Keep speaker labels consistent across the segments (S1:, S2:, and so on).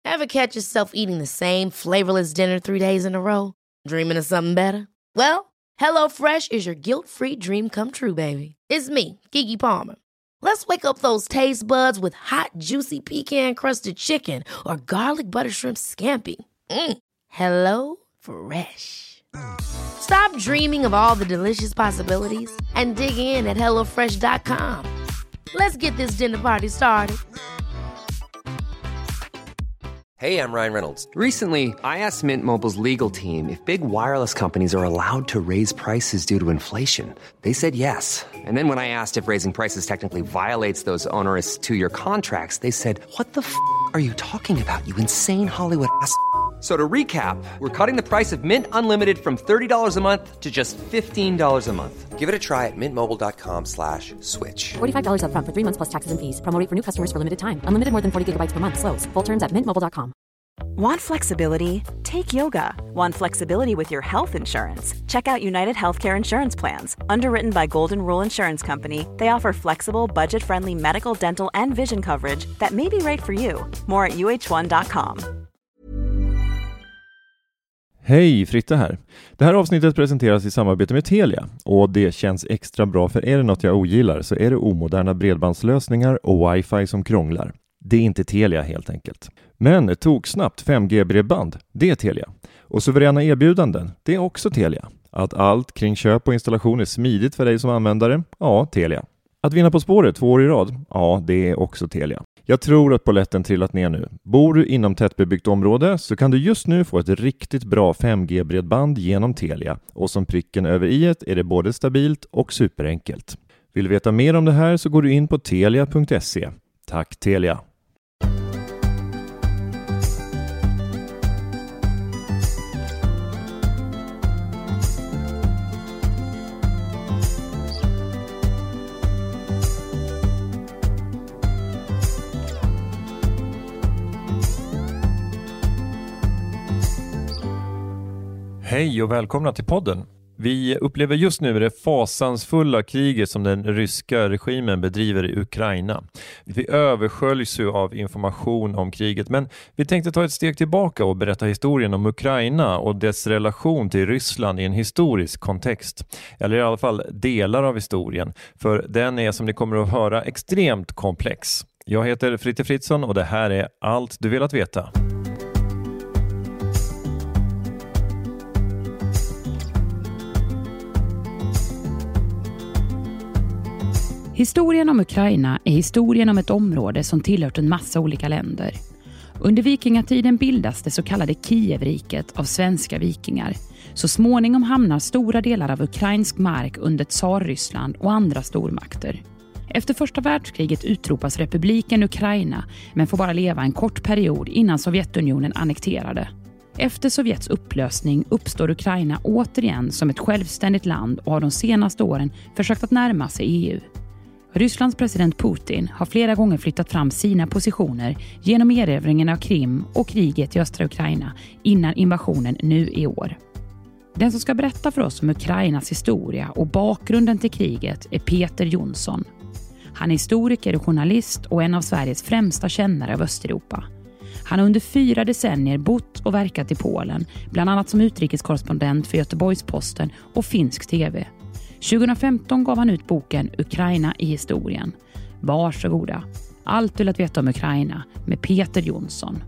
S1: Ever catch yourself eating the same flavorless dinner 3 days in a row? Dreaming of something better? Well, HelloFresh is your guilt-free dream come true, baby. It's me, Keke Palmer. Let's wake up those taste buds with hot, juicy pecan-crusted chicken or garlic butter shrimp scampi. Hello Fresh. Stop dreaming of all the delicious possibilities and dig in at HelloFresh.com. Let's get this dinner party started.
S2: Hey, I'm Ryan Reynolds. Recently, I asked Mint Mobile's legal team if big wireless companies are allowed to raise prices due to inflation. They said yes. And then when I asked if raising prices technically violates those onerous 2-year contracts, they said, "What the f*** are you talking about, you insane Hollywood ass?" So to recap, we're cutting the price of Mint Unlimited from $30 a month to just $15 a month. Give it a try at mintmobile.com/switch.
S3: $45 up front for 3 months plus taxes and fees. Promo rate for new customers for limited time. Unlimited more than 40 gigabytes per month. Slows full terms at mintmobile.com.
S4: Want flexibility? Take yoga. Want flexibility with your health insurance? Check out United Healthcare Insurance Plans. Underwritten by Golden Rule Insurance Company, they offer flexible, budget-friendly medical, dental, and vision coverage that may be right for you. More at uh1.com.
S5: Hej, Fritte här. Det här avsnittet presenteras i samarbete med Telia och det känns extra bra, för är det något jag ogillar så är det omoderna bredbandslösningar och wifi som krånglar. Det är inte Telia helt enkelt. Men tog snabbt 5G-bredband, det är Telia. Och suveräna erbjudanden, det är också Telia. Att allt kring köp och installation är smidigt för dig som användare, ja, Telia. Att vinna På spåret 2 år i rad, ja, det är också Telia. Jag tror att polletten trillat ner nu. Bor du inom tättbebyggt område så kan du just nu få ett riktigt bra 5G-bredband genom Telia. Och som pricken över i-et är det både stabilt och superenkelt. Vill du veta mer om det här så går du in på telia.se. Tack Telia! Hej och välkomna till podden. Vi upplever just nu det fasansfulla kriget som den ryska regimen bedriver i Ukraina. Vi översköljs ju av information om kriget, men vi tänkte ta ett steg tillbaka och berätta historien om Ukraina och dess relation till Ryssland i en historisk kontext. Eller i alla fall delar av historien, för den är, som ni kommer att höra, extremt komplex. Jag heter Fritte Fritzson och det här är Allt du velat veta.
S6: Historien om Ukraina är historien om ett område som tillhört en massa olika länder. Under vikingatiden bildas det så kallade Kievriket av svenska vikingar. Så småningom hamnar stora delar av ukrainsk mark under Tsarryssland och andra stormakter. Efter första världskriget utropas republiken Ukraina, men får bara leva en kort period innan Sovjetunionen annekterade. Efter Sovjets upplösning uppstår Ukraina återigen som ett självständigt land och har de senaste åren försökt att närma sig EU. Rysslands president Putin har flera gånger flyttat fram sina positioner genom erövringen av Krim och kriget i östra Ukraina innan invasionen nu i år. Den som ska berätta för oss om Ukrainas historia och bakgrunden till kriget är Peter Jonsson. Han är historiker och journalist och en av Sveriges främsta kännare av Östeuropa. Han har under 4 decennier bott och verkat i Polen, bland annat som utrikeskorrespondent för Göteborgs-Posten och finsk tv. 2015 gav han ut boken Ukraina i historien. Varsågoda. Allt du vill veta om Ukraina med Peter Jonsson.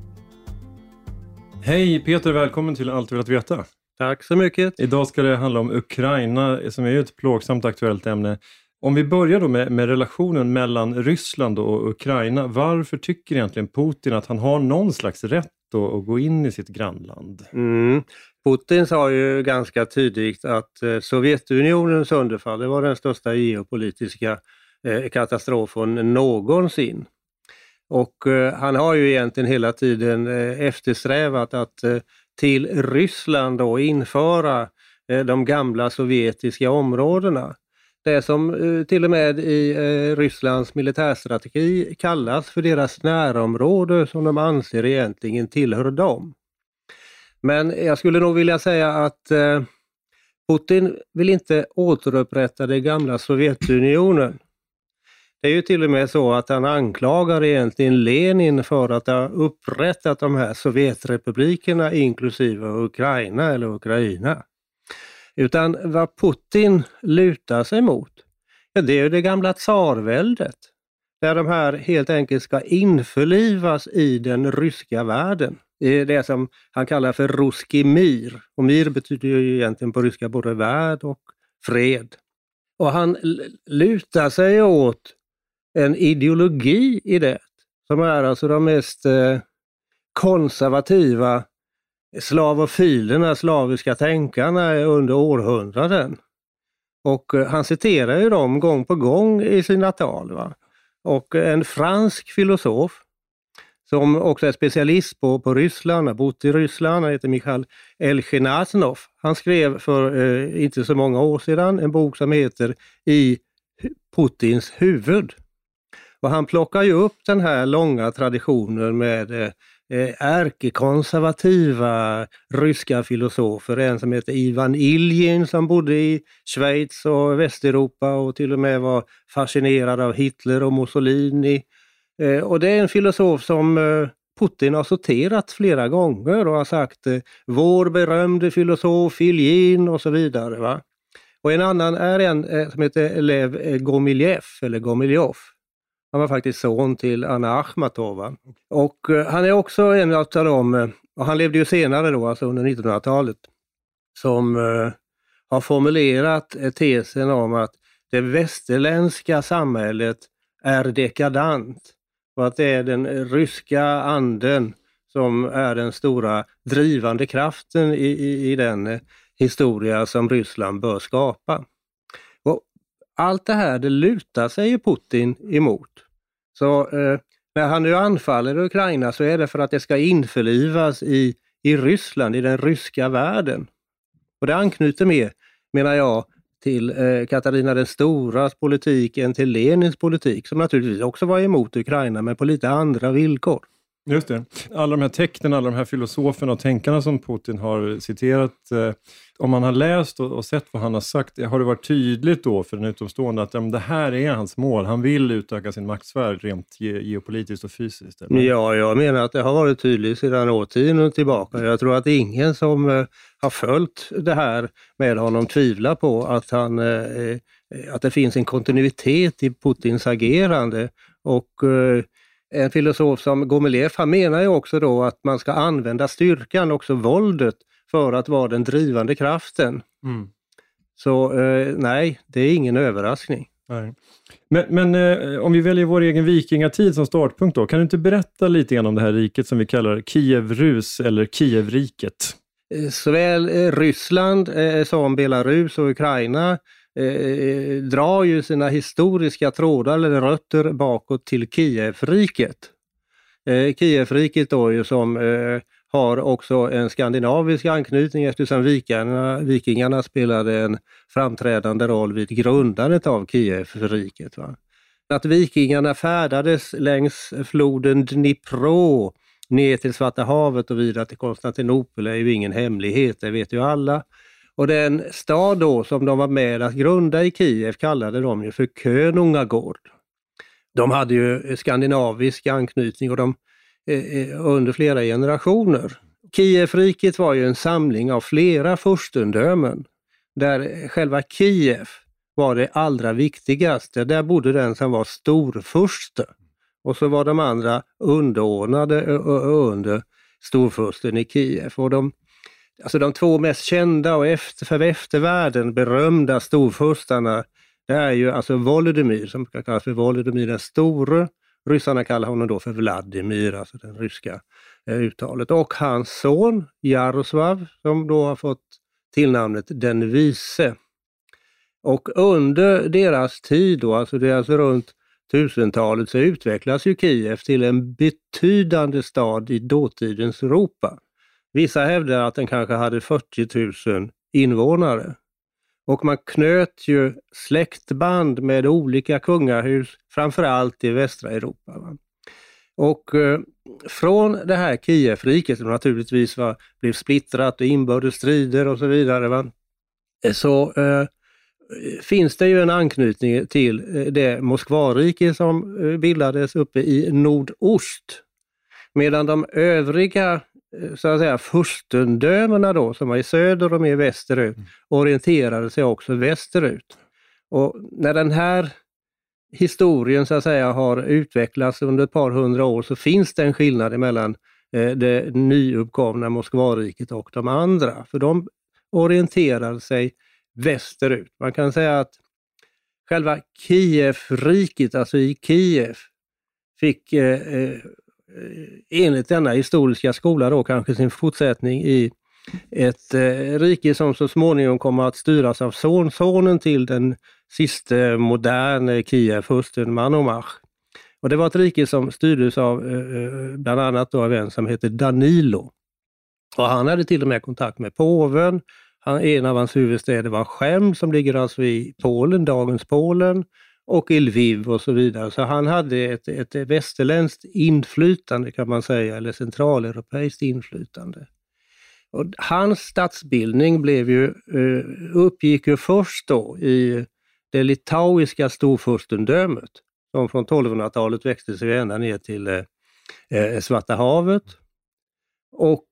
S5: Hej Peter, välkommen till Allt du vill veta.
S7: Tack så mycket.
S5: Idag ska det handla om Ukraina som är ett plågsamt aktuellt ämne. Om vi börjar då med relationen mellan Ryssland och Ukraina. Varför tycker egentligen Putin att han har någon slags rätt att gå in i sitt grannland?
S7: Putin sa ju ganska tydligt att Sovjetunionens sönderfall, det var den största geopolitiska katastrofen någonsin. Och han har ju egentligen hela tiden eftersträvat att till Ryssland då införa de gamla sovjetiska områdena. Det som till och med i Rysslands militärstrategi kallas för deras närområde, som de anser egentligen tillhör dem. Men jag skulle nog vilja säga att Putin vill inte återupprätta det gamla Sovjetunionen. Det är ju till och med så att han anklagar egentligen Lenin för att ha upprättat de här Sovjetrepublikerna inklusive Ukraina. Utan vad Putin lutar sig mot, det är ju det gamla tsarväldet. Där de här helt enkelt ska införlivas i den ryska världen. Det är det som han kallar för Ruski Mir. Och Mir betyder ju egentligen på ryska både värld och fred. Och han lutar sig åt en ideologi i det. Som är alltså de mest konservativa slavofilerna, slaviska tänkarna under århundraden. Och han citerar ju dem gång på gång i sina tal. Va? Och en fransk filosof som också är specialist på Ryssland, har bott i Ryssland, han heter Mikhail Elchenazonov. Han skrev för inte så många år sedan en bok som heter I Putins huvud. Och han plockar ju upp den här långa traditionen med ärkekonservativa ryska filosofer. En som heter Ivan Iljin som bodde i Schweiz och Västeuropa och till och med var fascinerad av Hitler och Mussolini. Och det är en filosof som Putin har sorterat flera gånger och har sagt vår berömde filosof Iljin och så vidare. Va? Och en annan är en som heter Lev Gomilev. Han var faktiskt son till Anna Akhmatova. Och han är också en av dem, och han levde ju senare då, alltså under 1900-talet, som har formulerat tesen om att det västerländska samhället är dekadant. Och att det är den ryska anden som är den stora drivande kraften i den historia som Ryssland bör skapa. Och allt det här, det lutar sig ju Putin emot. Så när han nu anfaller Ukraina så är det för att det ska införlivas i Ryssland, i den ryska världen. Och det anknyter mer, menar jag, till Katarina den storas politik än till Lenins politik, som naturligtvis också var emot Ukraina men på lite andra villkor.
S5: Just det. Alla de här tecknen, alla de här filosoferna och tänkarna som Putin har citerat, om man har läst och sett vad han har sagt, har det varit tydligt då för den utomstående att det här är hans mål? Han vill utöka sin maktsfär rent geopolitiskt och fysiskt? Eller? Ja, jag menar att det har varit tydligt sedan årtionden tillbaka. Jag tror att ingen som har följt det här med honom tvivlar på att att det finns en kontinuitet i Putins agerande. Och en filosof som Gomilev, han menar ju också då att man ska använda styrkan, också våldet, för att vara den drivande kraften. Mm. Så nej, det är ingen överraskning. Nej. Men om vi väljer vår egen vikingatid som startpunkt då, kan du inte berätta lite grann om det här riket som vi kallar Kiev-Rus eller Kievriket?
S7: Såväl Ryssland som Belarus och Ukraina drar ju sina historiska trådar eller rötter bakåt till Kievriket. Kievriket då ju som har också en skandinavisk anknytning eftersom vikingarna spelade en framträdande roll vid grundandet av Kievriket. Va? Att vikingarna färdades längs floden Dnipro ner till Svarta havet och vidare till Konstantinopel är ju ingen hemlighet, det vet ju alla. Och den stad då som de var med att grunda i Kiev kallade de ju för Könungagård. De hade ju skandinavisk anknytning och de under flera generationer. Kievriket var ju en samling av flera furstendömen där själva Kiev var det allra viktigaste. Där bodde den som var storfurste och så var de andra underordnade under storfursten i Kiev. Och de två mest kända och för eftervärlden berömda storfurstarna, det är ju alltså Volodymyr som kan kallas för Volodymyr den store. Ryssarna kallar honom då för Vladimir, alltså den ryska uttalet. Och hans son Jaroslav som då har fått tillnamnet den vise. Och under deras tid då, alltså det är alltså runt 1000-talet, så utvecklas ju Kiev till en betydande stad i dåtidens Europa. Vissa hävdar att den kanske hade 40 000 invånare. Och man knöt ju släktband med olika kungahus, framförallt i västra Europa. Va? Och från det här Kievriket som naturligtvis blev splittrat och inbördes strider och så vidare. Va? Så finns det ju en anknytning till det Moskvarike som bildades uppe i nordost. Medan de övriga så att säga furstendömena då, som var i söder och mer västerut, orienterade sig också västerut. Och när den här historien så att säga har utvecklats under ett par hundra år, så finns det en skillnad mellan det nyuppkomna Moskvariket och de andra. För de orienterade sig västerut. Man kan säga att själva Kievriket, alltså i Kiev, fick enligt denna historiska skola då kanske sin fortsättning i ett rike som så småningom kommer att styras av sonen till den sista moderna Kievfursten Monomach. Och det var ett rike som styrdes av bland annat då av en som heter Danilo. Och han hade till och med kontakt med påven. En av hans huvudstäder var Chem, som ligger alltså i Polen, dagens Polen, och i Lviv och så vidare. Så han hade ett västerländskt inflytande kan man säga, eller centraleuropeiskt inflytande. Och hans statsbildning uppgick ju först då i det litauiska storfurstendömet, som från 1200-talet växte sig ända ner till Svarta havet. Och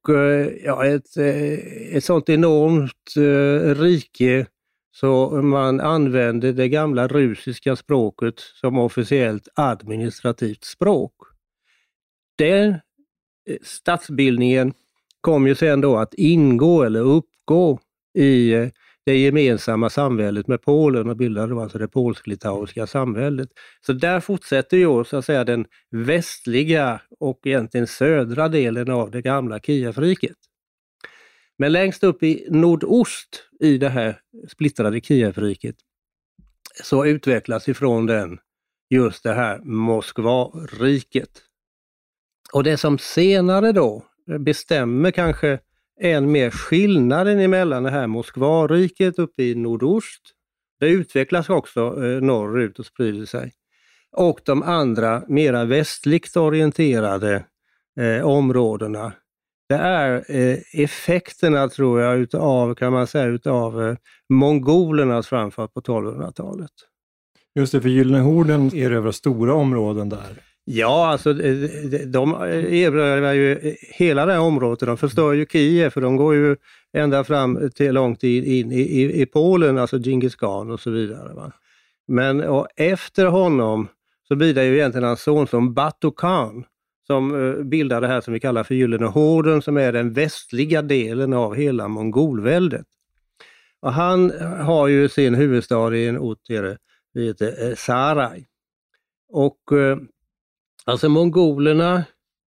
S7: ett sånt enormt rike, så man använde det gamla russiska språket som officiellt administrativt språk. Den statsbildningen kom ju sen då att ingå eller uppgå i det gemensamma samhället med Polen och bildade då alltså det polsk-litauiska samhället. Så där fortsätter ju så att säga den västliga och egentligen södra delen av det gamla Kievriket. Men längst upp i nordost i det här splittrade Kievriket så utvecklas ifrån den just det här Moskvariket. Och det som senare då bestämmer kanske än mer skillnaden emellan det här Moskvariket uppe i nordost, det utvecklas också norrut och sprider sig, och de andra mera västligt orienterade områdena. Det är effekterna, tror jag, utav mongolernas framfart på 1200-talet.
S5: Just det, för Gyllene horden erövrar stora områden där.
S7: Ja, alltså de erövrar ju hela det här området. De förstör ju Kiev, för de går ju ända fram till långt in i Polen, alltså Djingis khan och så vidare. Va? Men och efter honom så blir det ju egentligen hans son som Batu Khan, som bildar det här som vi kallar för Gyllene horden, som är den västliga delen av hela mongolväldet. Och han har ju sin huvudstad i en ort där det heter Sarai. Och alltså mongolerna,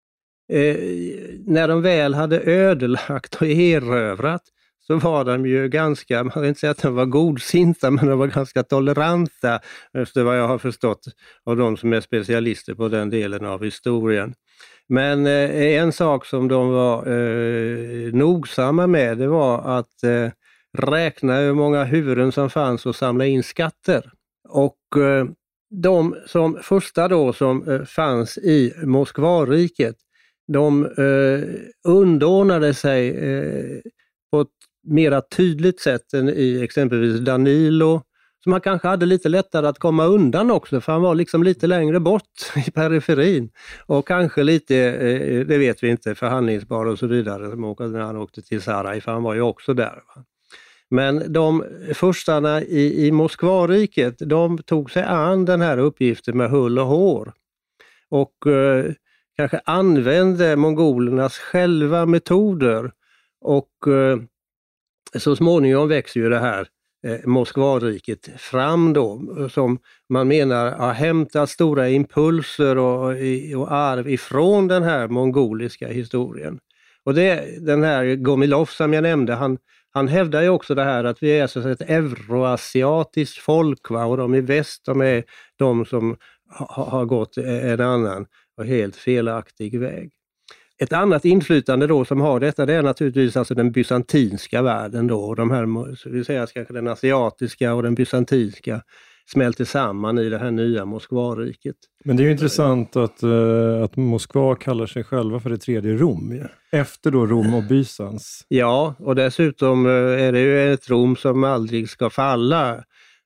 S7: när de väl hade ödelagt och erövrat, så var de ju ganska, man kan inte säga att de var godsinta, men de var ganska toleranta, efter vad jag har förstått av de som är specialister på den delen av historien. Men en sak som de var nogsamma med, det var att räkna hur många huvuden som fanns och samla in skatter. Och de som första då som fanns i Moskvariket, de underordnade sig på ett mera tydligt sätt än i exempelvis Danilo, som han kanske hade lite lättare att komma undan också, för han var liksom lite längre bort i periferin och kanske lite, det vet vi inte, förhandlingsbar och så vidare, när han åkte till Sarai, för han var ju också där. Va? Men de förstarna i Moskvariket, de tog sig an den här uppgiften med hull och hår och kanske använde mongolernas själva metoder, och så småningom växer ju det här Moskvariket fram då, som man menar har hämtat stora impulser och arv ifrån den här mongoliska historien. Och den här Gomilov som jag nämnde, han hävdar ju också det här att vi är så ett euroasiatiskt folk, va? Och de i väst, de är de som har gått en annan och helt felaktig väg. Ett annat inflytande då som har detta, det är naturligtvis alltså den bysantinska världen då, och de här, så vi säger kanske den asiatiska och den bysantinska smälter samman i det här nya Moskvariket. Men det är ju intressant att Moskva kallar sig själva för det tredje Rom, efter då Rom och Bysans. Ja, och dessutom är det ju ett Rom som aldrig ska falla.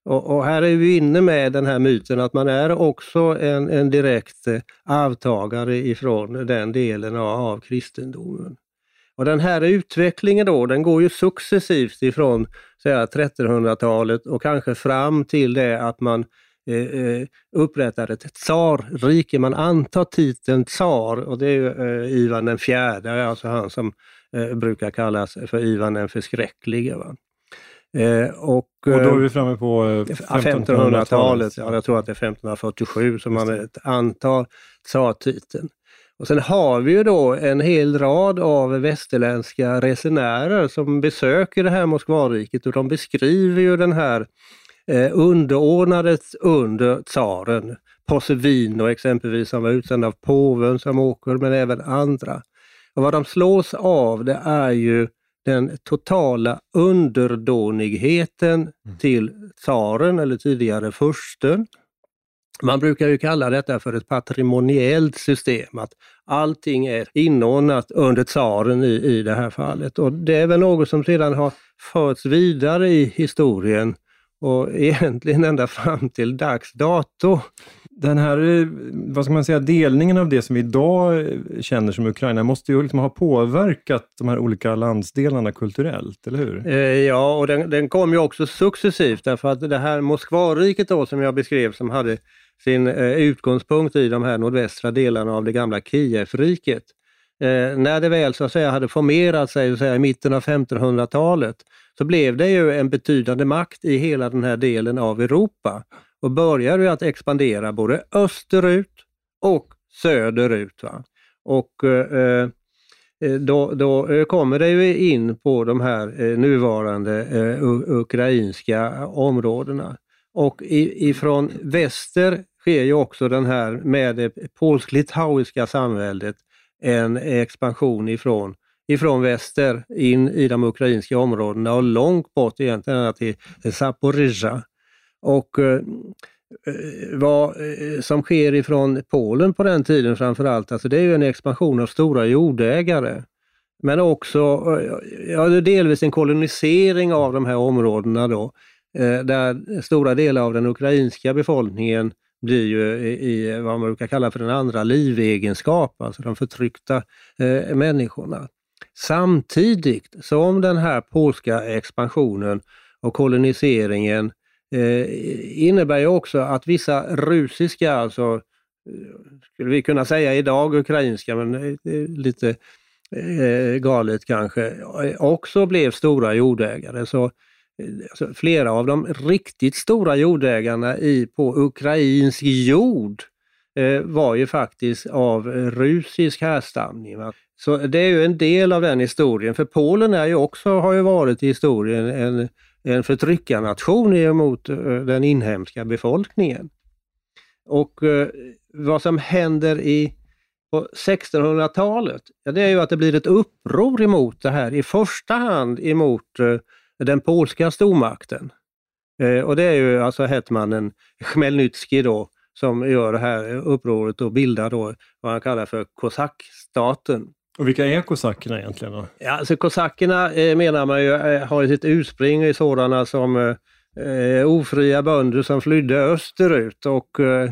S7: Och här är vi inne med den här myten att man är också en direkt avtagare ifrån den delen av kristendomen. Och den här utvecklingen då, den går ju successivt ifrån 1300-talet och kanske fram till det att man upprättar ett tsarrike. Man antar titeln tsar, och det är ju Ivan den fjärde, alltså han som brukar kallas för Ivan den förskräcklige. Va? Och
S5: då är vi framme på
S7: 1500-talet. Ja, jag tror att det är 1547 som man antar tsartiteln. Och sen har vi ju då en hel rad av västerländska resenärer som besöker det här Moskvariket, och de beskriver ju den här underordnades under tsaren. Possevino exempelvis, som var utsänd av påven som åker, men även andra. Och vad de slås av, det är ju den totala underdånigheten till tsaren, eller tidigare fursten. Man brukar ju kalla detta för ett patrimoniellt system, att allting är inordnat under tsaren i det här fallet. Och det är väl något som sedan har förts vidare i historien och egentligen ända fram till dags dato.
S5: Den här, vad ska man säga, delningen av det som vi idag känner som Ukraina måste ju liksom ha påverkat de här olika landsdelarna kulturellt, eller hur?
S7: Ja, och den kom ju också successivt, därför att det här Moskvariket då som jag beskrev, som hade sin utgångspunkt i de här nordvästra delarna av det gamla Kievriket. När det väl så att säga hade formerat sig så att säga, i mitten av 1500-talet, så blev det ju en betydande makt i hela den här delen av Europa och började ju att expandera både österut och söderut. Va? Och då kommer det ju in på de här nuvarande ukrainska områdena. Och ifrån väster sker ju också den här med det polsk-litauiska samväldet en expansion ifrån väster in i de ukrainska områdena och långt bort egentligen till Zaporizjzja. Och vad som sker ifrån Polen på den tiden framförallt, alltså det är ju en expansion av stora jordägare. Men också delvis en kolonisering av de här områdena då, där stora delar av den ukrainska befolkningen blir ju i vad man brukar kalla för den andra livegenskap, alltså de förtryckta människorna. Samtidigt som den här polska expansionen och koloniseringen innebär ju också att vissa russiska, alltså skulle vi kunna säga idag ukrainska, men lite galet kanske, också blev stora jordägare. Så alltså, flera av de riktigt stora jordägarna på ukrainsk jord var ju faktiskt av russisk härstamning. Va? Så det är ju en del av den historien, för Polen har ju varit i historien en förtryckarnation emot den inhemska befolkningen. Och vad som händer på 1600-talet, det är ju att det blir ett uppror emot det här, i första hand emot den polska stormakten. Och det är ju alltså hetmannen Chmelnytsky då som gör det här upproret och bildar då vad han kallar för kosackstaten.
S5: Och vilka är kosackerna egentligen då?
S7: Ja, alltså kosackerna menar man ju har sitt ursprung i sådana som ofria bönder som flydde österut och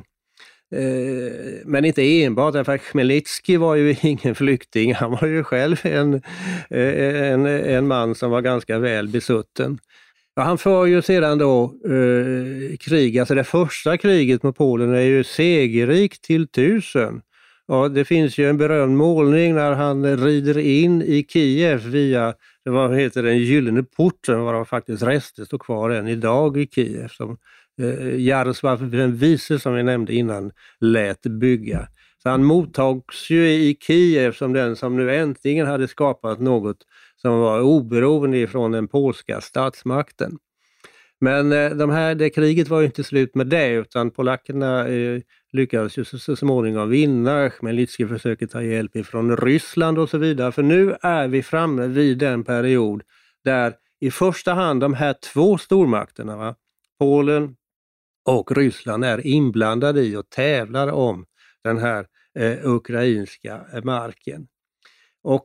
S7: men inte enbart, därför att Chmelnytsky var ju ingen flykting, han var ju själv en man som var ganska väl besutten. Ja, han för ju sedan då krig, alltså det första kriget mot Polen är ju segerrikt till 1000. Ja, det finns ju en berömd målning när han rider in i Kiev via, vad heter den, gyllene porten, var det faktiskt rester står kvar än idag i Kiev, som Jarosław den vise som vi nämnde innan lät bygga. Så han mottags ju i Kiev som den som nu äntligen hade skapat något som var oberoende från den polska statsmakten. Men det kriget var ju inte slut med det, utan polackerna lyckades ju så småningom vinna. Chmelnytsky försöker ta hjälp ifrån Ryssland och så vidare. För nu är vi framme vid den period där i första hand de här två stormakterna, va? Polen och Ryssland, är inblandade i och tävlar om den här ukrainska marken. Och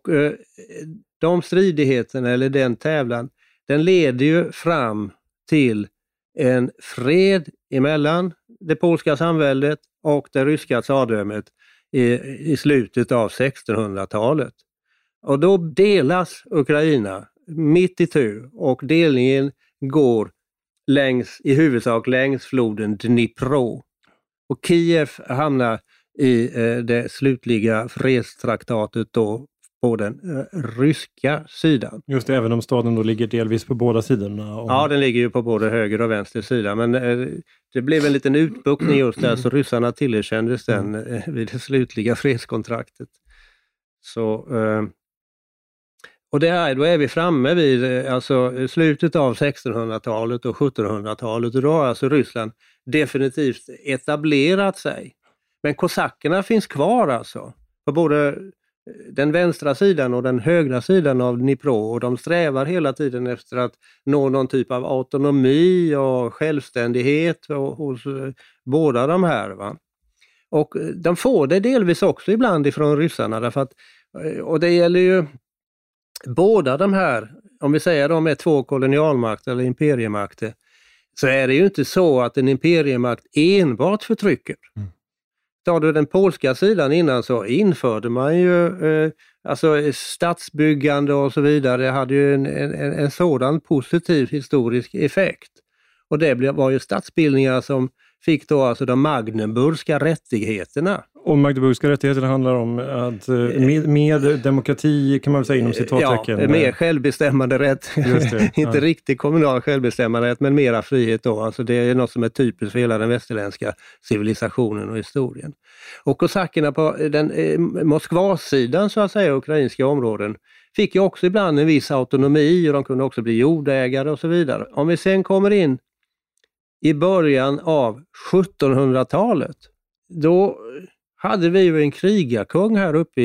S7: de stridigheterna, eller den tävlan, den leder ju fram till en fred emellan det polska samväldet och det ryska tsardömet i slutet av 1600-talet. Och då delas Ukraina mitt itu och delningen går i huvudsak längs floden Dnipro. Och Kiev hamnar i det slutliga fredstraktatet då på den ryska sidan.
S8: Just det, även om staden då ligger delvis på båda sidorna.
S7: Ja, den ligger ju på både höger och vänster sida, men det blev en liten utbuktning just där, så ryssarna tillerkändes den vid det slutliga fredskontraktet. Så, och då är vi framme vid alltså, slutet av 1600-talet och 1700-talet, och då har alltså Ryssland definitivt etablerat sig. Men kosackerna finns kvar alltså, på både den vänstra sidan och den högra sidan av Dnipro, och de strävar hela tiden efter att nå någon typ av autonomi och självständighet hos båda de här. Va? Och de får det delvis också ibland ifrån ryssarna, därför att, och det gäller ju båda de här, om vi säger de är två kolonialmakter eller imperiemakter, så är det ju inte så att en imperiemakt enbart förtrycker. Tar du den polska sidan innan, så införde man ju alltså stadsbyggande och så vidare. Det hade ju en sådan positiv historisk effekt. Och det var ju stadsbildningar som fick då alltså de Magdeburgska rättigheterna.
S8: Och Magdeburgska rättigheterna handlar om att med demokrati, kan man väl säga inom citattecken.
S7: Ja, mer självbestämmande rätt. Inte riktigt kommunal självbestämmande rätt, men mera frihet då. Alltså det är något som är typiskt för hela den västerländska civilisationen och historien. Och kosackerna på den Moskvasidan, så att säga, ukrainska områden, fick ju också ibland en viss autonomi, och de kunde också bli jordägare och så vidare. Om vi sen kommer in i början av 1700-talet, då hade vi ju en krigarkung här uppe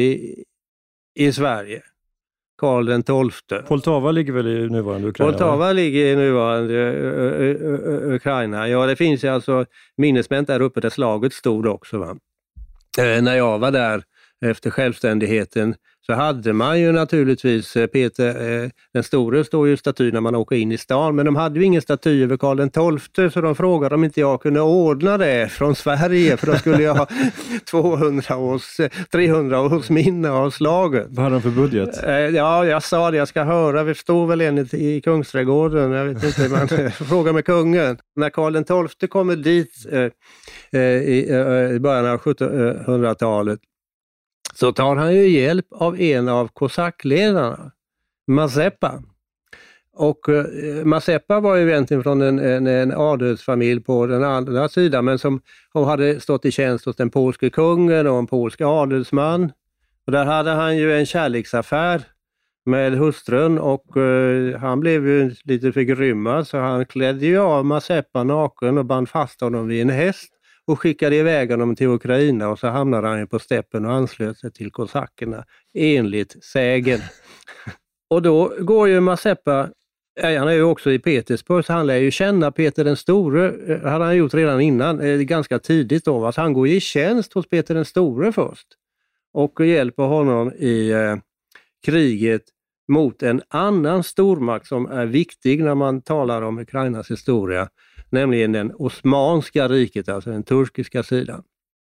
S7: i Sverige, Karl den XII.
S8: Poltava ligger väl i nuvarande Ukraina?
S7: Poltava ligger i nuvarande Ukraina. Ja, det finns ju alltså minnesmän där uppe där slaget stod också. Va? När jag var där efter självständigheten, så hade man ju naturligtvis Peter den store, står ju staty när man åker in i stan, men de hade ju ingen staty över Karl den XII, så de frågade om inte jag kunde ordna det från Sverige, för då skulle jag ha 300 års minne av slaget.
S8: Vad hade de för budget?
S7: Ja, jag sa det, jag ska höra, vi stod väl en i Kungsträdgården, jag vet inte, man frågar med kungen. När Karl den XII kommer dit i början av 1700-talet, så tar han ju hjälp av en av kosackledarna, Mazeppa. Och Mazeppa var ju egentligen från en adelsfamilj på den andra sidan, men som hade stått i tjänst hos den polske kungen och en polsk adelsman. Och där hade han ju en kärleksaffär med hustrun, och han blev ju lite förgrymmad, så han klädde ju av Mazeppa naken och band fast honom vid en häst och skickade iväg honom till Ukraina, och så hamnade han på steppen och anslöt sig till kosackerna enligt sägen. Och då går ju Mazeppa, han är ju också i Petersburg, så han lär ju känna Peter den store, hade han gjort redan innan, ganska tidigt då. Alltså han går i tjänst hos Peter den store först och hjälper honom i kriget mot en annan stormakt som är viktig när man talar om Ukrainas historia, nämligen den Osmanska riket, alltså den turkiska sidan.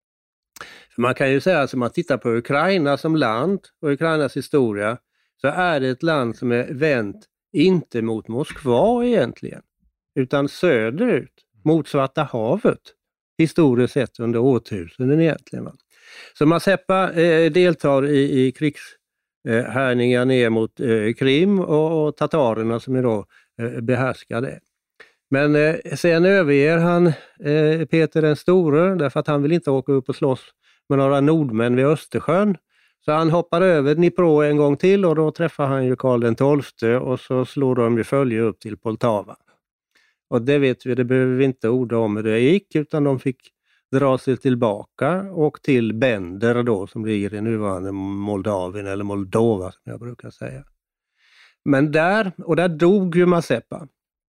S7: För man kan ju säga att om man tittar på Ukraina som land och Ukrainas historia, så är det ett land som är vänt inte mot Moskva egentligen, utan söderut mot Svarta havet, historiskt sett under årtusenden egentligen. Så Mazeppa deltar i krigshärningar ner mot Krim och tatarerna som är då behärskar det. Men sen överger han Peter den store, därför att han vill inte åka upp och slåss med några nordmän vid Östersjön. Så han hoppar över Dnipro en gång till, och då träffar han ju Karl den XII, och så slår de ju följe upp till Poltava. Och det vet vi, det behöver vi inte orda om hur det gick, utan de fick dra sig tillbaka och till Bender då, som ligger i nuvarande Moldavien eller Moldova som jag brukar säga. Men där dog ju Mazeppa.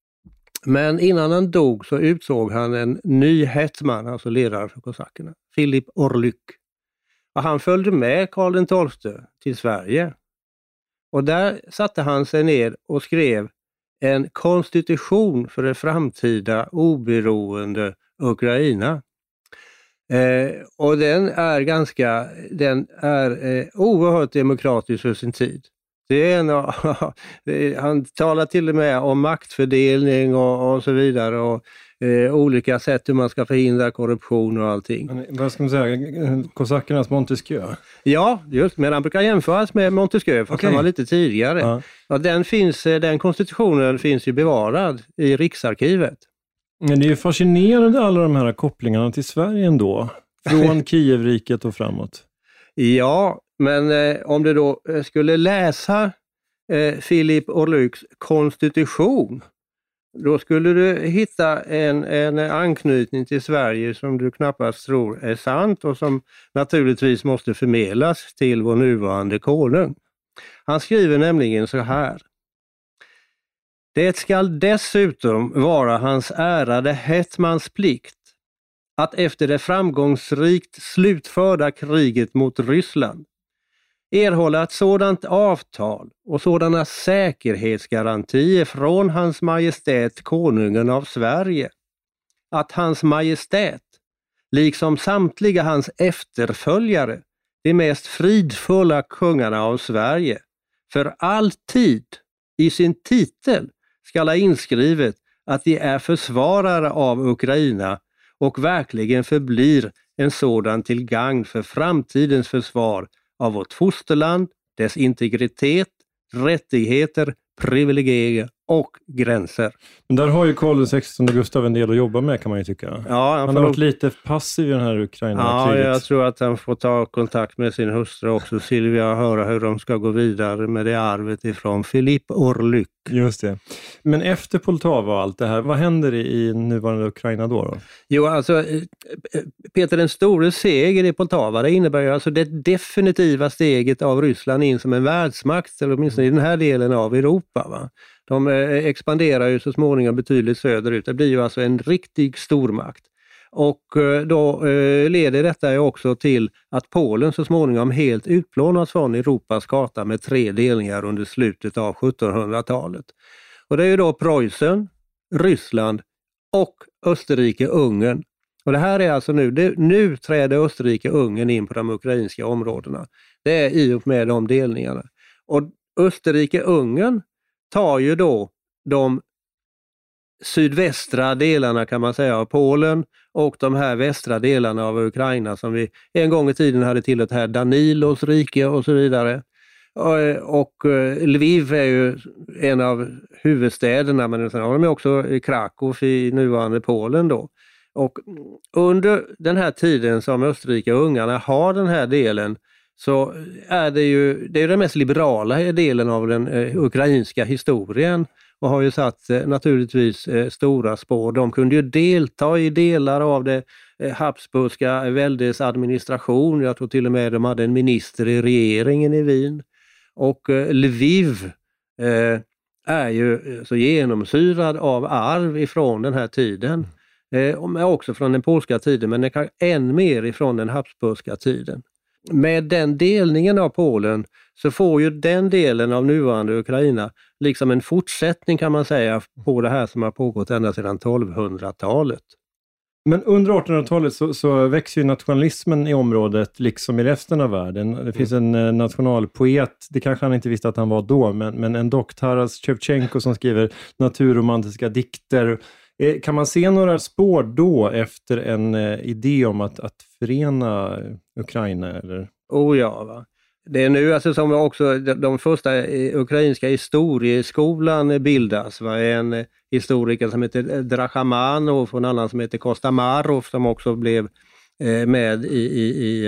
S7: Men innan han dog så utsåg han en ny hetman, alltså ledare för kosackerna, Filip Orlyk. Och han följde med Karl den XII till Sverige. Och där satte han sig ner och skrev en konstitution för det framtida oberoende Ukraina. Och den är oerhört demokratisk för sin tid. Det är han talar till och med om maktfördelning och så vidare och olika sätt hur man ska förhindra korruption och allting.
S8: Vad ska man säga? Kosackernas Montesquieu?
S7: Ja, just, men han brukar jämföras med Montesquieu för att han var lite tidigare. Ja. Och den konstitutionen finns ju bevarad i Riksarkivet.
S8: Men det är ju fascinerande alla de här kopplingarna till Sverige ändå. Från Kievriket och framåt.
S7: Ja, men om du då skulle läsa Philippe Orlyks konstitution, då skulle du hitta en anknytning till Sverige som du knappast tror är sant och som naturligtvis måste förmedlas till vår nuvarande konung. Han skriver nämligen så här: det skall dessutom vara hans ärade hetmans plikt att efter det framgångsrikt slutförda kriget mot Ryssland erhålla ett sådant avtal och sådana säkerhetsgarantier från hans majestät konungen av Sverige att hans majestät, liksom samtliga hans efterföljare, de mest fridfulla kungarna av Sverige, för alltid i sin titel skall ha inskrivet att de är försvarare av Ukraina och verkligen förblir en sådan till gagn för framtidens försvar av vårt fosterland, dess integritet, rättigheter, privilegier och gränser.
S8: Men där har ju Karl XVI Gustav en del att jobba med, kan man ju tycka.
S7: Ja,
S8: han har varit lite passiv i den här Ukraina-kriget.
S7: Ja, jag tror att han får ta kontakt med sin hustru också, Silvia, och höra hur de ska gå vidare med det arvet ifrån Philippe Orlyk.
S8: Just det. Men efter Poltava och allt det här, vad händer i nuvarande Ukraina då?
S7: Jo, alltså Peter den store seger i Poltava, det innebär ju alltså det definitiva steget av Ryssland in som en världsmakt, eller åtminstone i den här delen av Europa, va? De expanderar ju så småningom betydligt söderut. Det blir ju alltså en riktig stormakt. Och då leder detta ju också till att Polen så småningom helt utplånas från Europas karta med 3 delningar under slutet av 1700-talet. Och det är ju då Preussen, Ryssland och Österrike-Ungern. Och det här är alltså nu träder Österrike-Ungern in på de ukrainska områdena. Det är i och med de delningarna. Och Österrike-Ungern tar ju då de sydvästra delarna, kan man säga, av Polen och de här västra delarna av Ukraina som vi en gång i tiden hade tillhört här, Danilos rike och så vidare. Och Lviv är ju en av huvudstäderna, men sen har de också Krakow i nuvarande Polen då. Och under den här tiden som Österrike och ungarna har den här delen, så är det är den mest liberala delen av den ukrainska historien och har ju satt naturligtvis stora spår. De kunde ju delta i delar av det habsburgska väldes administration. Jag tror till och med de hade en minister i regeringen i Wien. Och Lviv är ju så genomsyrad av arv ifrån den här tiden. Också från den polska tiden, men än mer ifrån den habsburgska tiden. Med den delningen av Polen så får ju den delen av nuvarande Ukraina liksom en fortsättning, kan man säga, på det här som har pågått ända sedan 1200-talet.
S8: Men under 1800-talet så växer ju nationalismen i området liksom i resten av världen. Det finns en nationalpoet, det kanske han inte visste att han var då, men en Taras Shevchenko som skriver naturromantiska dikter. Kan man se några spår då efter en idé om att förena Ukraina? Eller?
S7: Oh ja, va. Det är nu alltså som också de första ukrainska historieskolan bildas. Va? En historiker som heter Drachamanov och en annan som heter Kostamarov som också blev med i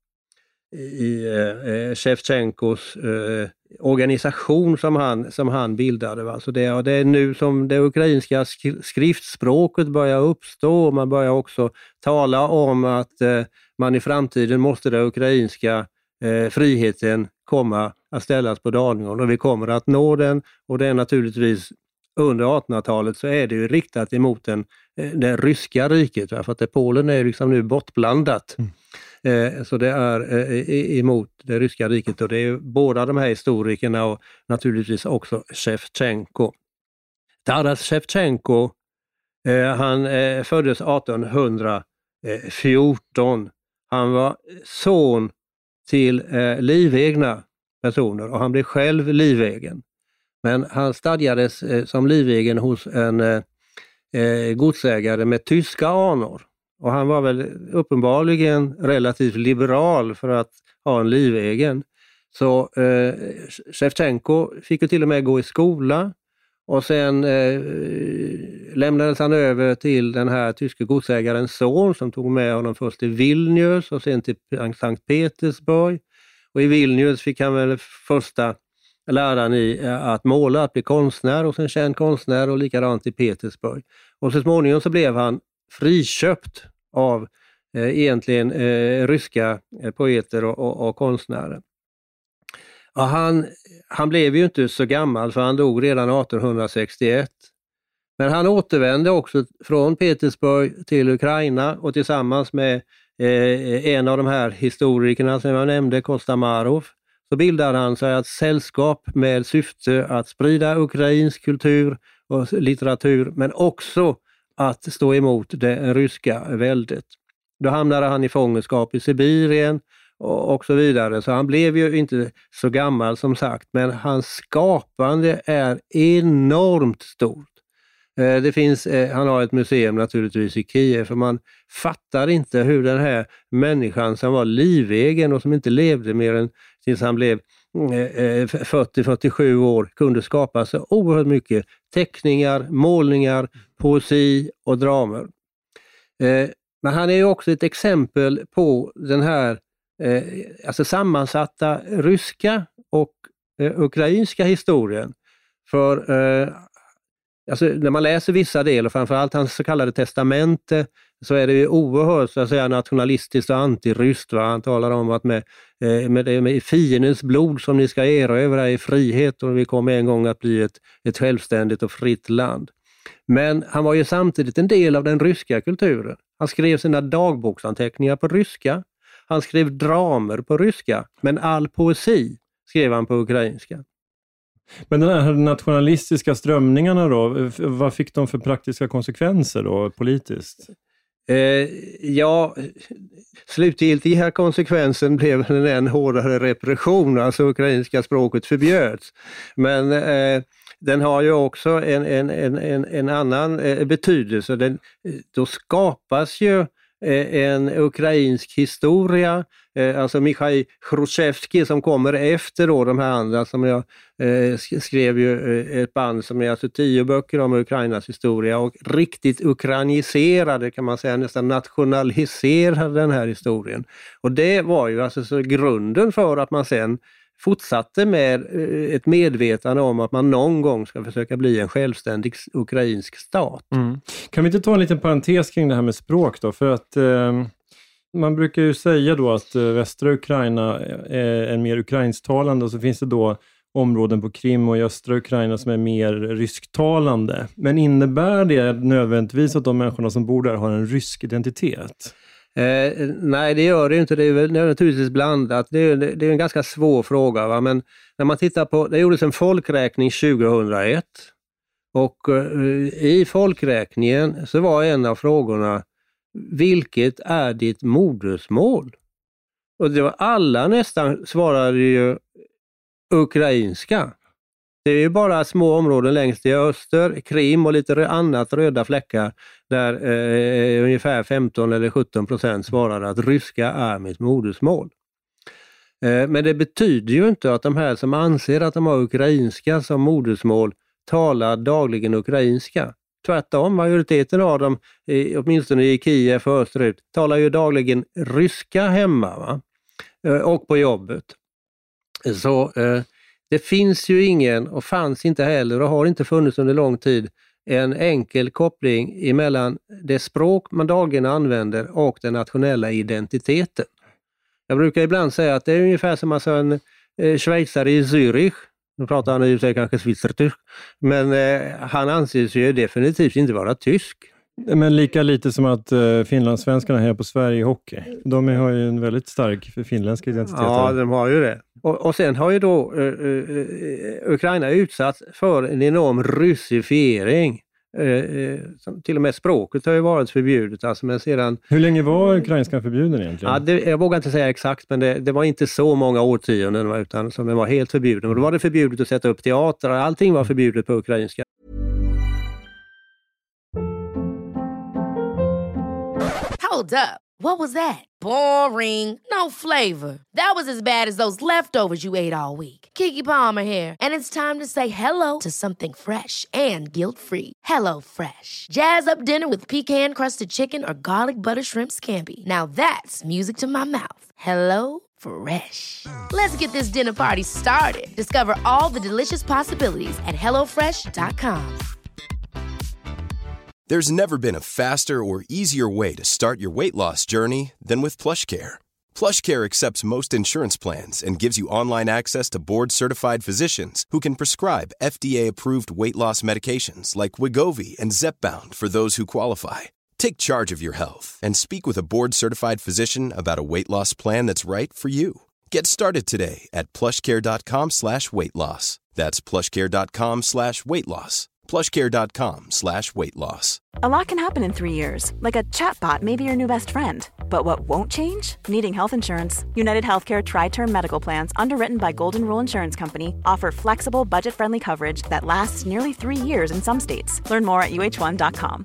S7: Shevchenkos organisation som han bildade. Va? Så det är nu som det ukrainska skriftspråket börjar uppstå. Man börjar också tala om att man i framtiden måste det ukrainska friheten komma att ställas på dagordningen och vi kommer att nå den, och det är naturligtvis under 1800-talet så är det ju riktat emot det ryska riket, för att Polen är liksom nu bortblandat. Så det är emot det ryska riket, och det är båda de här historikerna och naturligtvis också Shevchenko. Taras Shevchenko, han föddes 1814. Han var son till livegna personer och han blev själv livegen. Men han stadgades som livegen hos en godsägare med tyska anor. Och han var väl uppenbarligen relativt liberal för att ha en livegen. Så Shevchenko fick ju till och med gå i skola och sen lämnades han över till den här tyska godsägarens son som tog med honom först till Vilnius och sen till Sankt Petersburg. Och i Vilnius fick han väl första läran i att måla, att bli konstnär och sen känd konstnär och likadant i Petersburg. Och så småningom så blev han friköpt av egentligen ryska poeter och konstnärer. Och han blev ju inte så gammal för han dog redan 1861. Men han återvände också från Petersburg till Ukraina och tillsammans med en av de här historikerna som jag nämnde, Kostamarov, så bildade han sig ett sällskap med syfte att sprida ukrainsk kultur och litteratur men också att stå emot det ryska väldet. Då hamnade han i fångenskap i Sibirien och så vidare. Så han blev ju inte så gammal som sagt, men hans skapande är enormt stort. Det finns, han har ett museum naturligtvis i Kiev, för man fattar inte hur den här människan som var livegen och som inte levde mer än tills han blev 40-47 år kunde skapa så oerhört mycket teckningar, målningar, poesi och dramer. Men han är ju också ett exempel på den här alltså sammansatta ryska och ukrainska historien. För alltså, när man läser vissa delar, framförallt hans så kallade testamente, så är det ju oerhört så att säga, nationalistiskt och antiryskt. Han talar om att med fiendens blod som ni ska erövra i frihet och vi kommer en gång att bli ett självständigt och fritt land. Men han var ju samtidigt en del av den ryska kulturen. Han skrev sina dagboksanteckningar på ryska. Han skrev dramer på ryska, men all poesi skrev han på ukrainska.
S8: Men den här nationalistiska strömningarna då, vad fick de för praktiska konsekvenser då politiskt?
S7: Ja, slutgiltiga konsekvensen blev en hårdare repression, alltså ukrainska språket förbjöds. Men den har ju också en annan betydelse. Då skapas ju en ukrainsk historia, alltså Mikhail Khrushchevsky som kommer efter då de här andra som jag skrev ju ett band som är alltså 10 böcker om Ukrainas historia och riktigt ukrainiserade, kan man säga, nästan nationaliserade den här historien. Och det var ju alltså så grunden för att man sen fortsatte med ett medvetande om att man någon gång ska försöka bli en självständig ukrainsk stat.
S8: Mm. Kan vi inte ta en liten parentes kring det här med språk då? För att man brukar ju säga då att västra Ukraina är en mer ukrainstalande och så finns det då områden på Krim och i östra Ukraina som är mer rysktalande. Men innebär det nödvändigtvis att de människorna som bor där har en rysk identitet?
S7: Nej, det gör det inte. Det är väl naturligtvis blandat. Det är en ganska svår fråga. Va? Men när man tittar på, det gjordes en folkräkning 2001 och i folkräkningen så var en av frågorna: vilket är ditt modersmål? Och det var alla nästan svarade ju ukrainska. Det är ju bara små områden längst i öster, Krim och lite annat röda fläckar där ungefär 15 eller 17% svarade att ryska är mitt modersmål. Men det betyder ju inte att de här som anser att de har ukrainska som modersmål talar dagligen ukrainska. Tvärtom, majoriteten av dem, åtminstone i Kiev och österut, talar ju dagligen ryska hemma, va? Och på jobbet. Så det finns ju ingen, och fanns inte heller och har inte funnits under lång tid, en enkel koppling emellan det språk man dagligen använder och den nationella identiteten. Jag brukar ibland säga att det är ungefär som alltså en schweizare i Zürich. Nu pratar han i sig kanske schweizertysk, men han anses ju definitivt inte vara tysk.
S8: Men lika lite som att finlandssvenskarna här på Sverige i hockey. De har ju en väldigt stark finländsk identitet.
S7: Ja, de har ju det. Och sen har ju då Ukraina utsatts för en enorm russifiering. Till och med språket har ju varit förbjudet. Alltså, men sedan...
S8: Hur länge var ukrainskan förbjuden egentligen?
S7: Ja, jag vågar inte säga exakt, men det var inte så många årtionden utan som den var helt förbjuden. Och då var det förbjudet att sätta upp teater. Allting var förbjudet på ukrainska.
S1: Hold up. What was that? Boring. No flavor. That was as bad as those leftovers you ate all week. Keke Palmer here, and it's time to say hello to something fresh and guilt-free. Hello Fresh. Jazz up dinner with pecan-crusted chicken or garlic butter shrimp scampi. Now that's music to my mouth. Hello Fresh. Let's get this dinner party started. Discover all the delicious possibilities at hellofresh.com.
S9: There's never been a faster or easier way to start your weight loss journey than with PlushCare. PlushCare accepts most insurance plans and gives you online access to board-certified physicians who can prescribe FDA-approved weight loss medications like Wegovy and Zepbound for those who qualify. Take charge of your health and speak with a board-certified physician about a weight loss plan that's right for you. Get started today at plushcare.com/weightloss. That's plushcare.com/weightloss. plushcare.com/weightloss.
S4: A lot can happen in 3 years, like a chatbot may be your new best friend. But what won't change? Needing health insurance. United Healthcare Tri-Term Medical Plans, underwritten by Golden Rule Insurance Company, offer flexible, budget-friendly coverage that lasts nearly 3 years in some states. Learn more at uh1.com.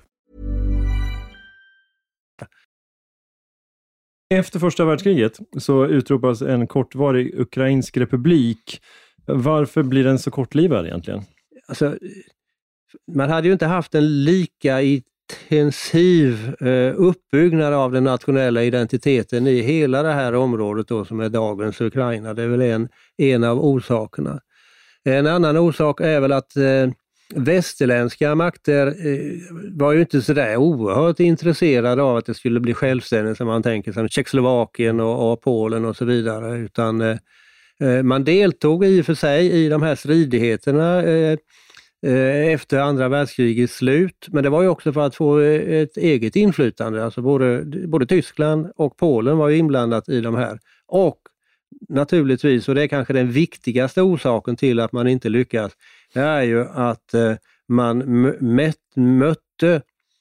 S8: Efter första världskriget så utropas en kortvarig ukrainsk republik. Varför blir den så kortlivad egentligen?
S7: Alltså, man hade ju inte haft en lika intensiv uppbyggnad av den nationella identiteten i hela det här området då, som är dagens Ukraina. Det är väl en av orsakerna. En annan orsak är väl att västerländska makter var ju inte sådär oerhört intresserade av att det skulle bli självständigt som man tänker, som Tjeckoslovakien och Polen och så vidare, utan man deltog i och för sig i de här stridigheterna efter andra världskrigets slut, men det var ju också för att få ett eget inflytande. Alltså både Tyskland och Polen var ju inblandat i de här. Och naturligtvis, och det är kanske den viktigaste orsaken till att man inte lyckas, det är ju att man mötte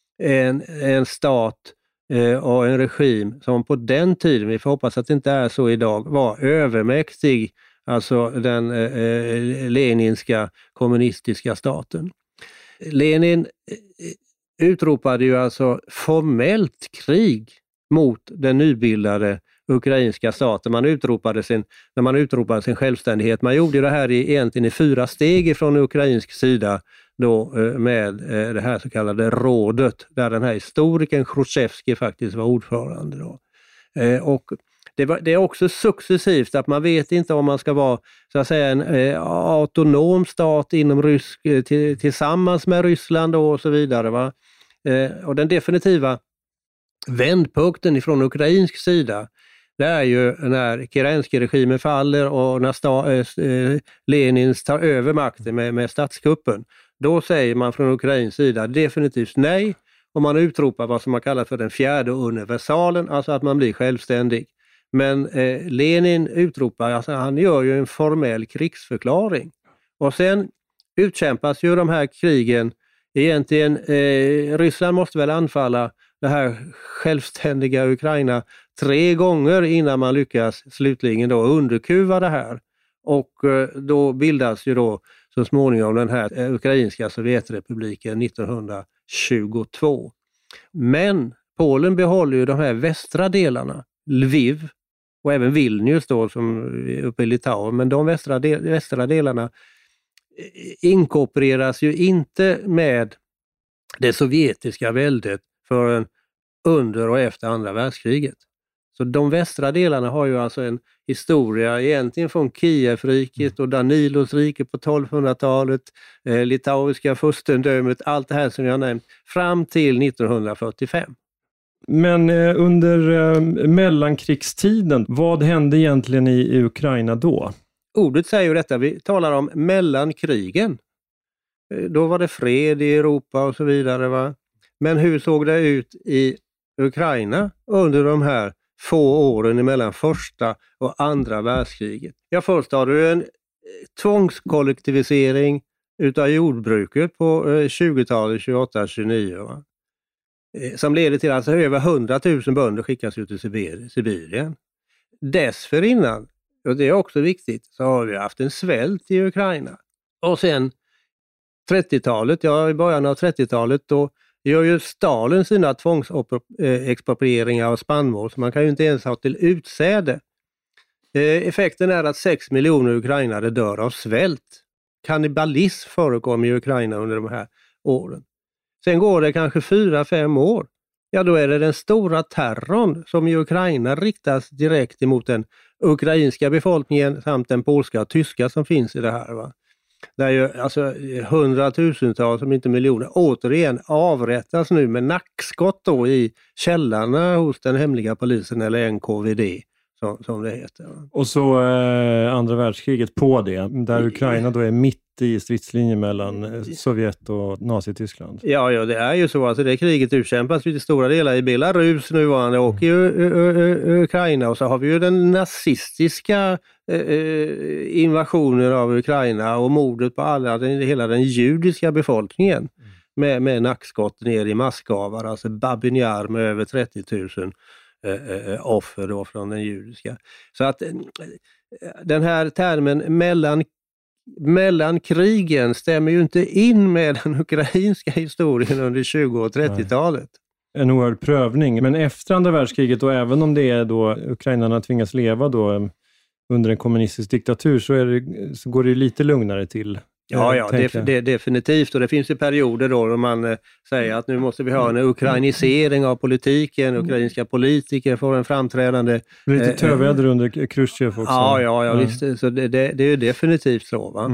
S7: en stat och en regim som på den tiden, vi får hoppas att det inte är så idag, var övermäktig. Alltså den leninska kommunistiska staten. Lenin utropade ju alltså formellt krig mot den nybildade ukrainska staten. När man utropade sin självständighet. Man gjorde det här egentligen i 4 steg från ukrainsk sida då, med det här så kallade rådet, där den här historikern Khrushchevsky faktiskt var ordförande då. Och det är också successivt att man vet inte om man ska vara så att säga en autonom stat inom tillsammans med Ryssland och så vidare. Va? Och den definitiva vändpunkten ifrån ukrainsk sida, det är ju när Kerensky-regimen faller och när Lenin tar över makten med statskuppen. Då säger man från ukrainsk sida definitivt nej, och man utropar vad som man kallar för den 4:e universalen, alltså att man blir självständig. Men Lenin utropar, alltså han gör ju en formell krigsförklaring. Och sen utkämpas ju de här krigen. Egentligen, Ryssland måste väl anfalla det här självständiga Ukraina 3 gånger innan man lyckas slutligen då underkuva det här. Och då bildas ju då så småningom den här ukrainska Sovjetrepubliken 1922. Men Polen behåller ju de här västra delarna, Lviv och även Vilnius då som uppe i Litauen, men de västra delarna inkorporeras ju inte med det sovjetiska väldet förrän under och efter andra världskriget. Så de västra delarna har ju alltså en historia egentligen från Kievriket och Danilos rike på 1200-talet, litauiska furstendömet, allt det här som jag nämnt, fram till 1945.
S8: Men under mellankrigstiden, vad hände egentligen i Ukraina då?
S7: Ordet säger ju detta, vi talar om mellankrigen. Då var det fred i Europa och så vidare. Va? Men hur såg det ut i Ukraina under de här få åren mellan första och andra världskriget? Ja, först har du en tvångskollektivisering utav jordbruket på 20-talet, 28-29. Som leder till att över 100 000 bönder skickas ut till Sibirien. Dessförinnan, och det är också viktigt, så har vi haft en svält i Ukraina. Och sen 30-talet, i början av 30-talet, då gör ju Stalin sina tvångsexproprieringar av spannmål, så man kan ju inte ens ha till utsäde. Effekten är att 6 miljoner ukrainare dör av svält. Kannibalism förekommer i Ukraina under de här åren. Sen går det kanske 4-5 år. Ja, då är det den stora terrorn som i Ukraina riktas direkt emot den ukrainska befolkningen samt den polska och tyska som finns i det här. Va? Där ju alltså 100,000-tals, om inte miljoner, återigen avrättas nu med nackskott då i källarna hos den hemliga polisen, eller NKVD som det heter.
S8: Och så andra världskriget på det, där Ukraina då är mitt i stridslinjen mellan Sovjet och Nazityskland.
S7: Ja, det är ju så. Alltså det kriget utkämpas till stora delar i Belarus nuvarande och i Ukraina, och så har vi ju den nazistiska invasionen av Ukraina och mordet på hela den judiska befolkningen med nackskott ner i massgravar, alltså Babyn Jar med över 30 000 offer då från den judiska. Så att den här termen mellan krigen stämmer ju inte in med den ukrainska historien under 20- och 30-talet.
S8: En oerhörd prövning, men efter andra världskriget, och även om det är då ukrainarna tvingas leva då under en kommunistisk diktatur, så går det lite lugnare till.
S7: Ja, det definitivt, och det finns ju perioder då man säger att nu måste vi ha en ukrainisering av politiken, ukrainska politiker får en framträdande...
S8: Lite töväder under Khrushchev också.
S7: Ja, visst, så det är ju definitivt så, va?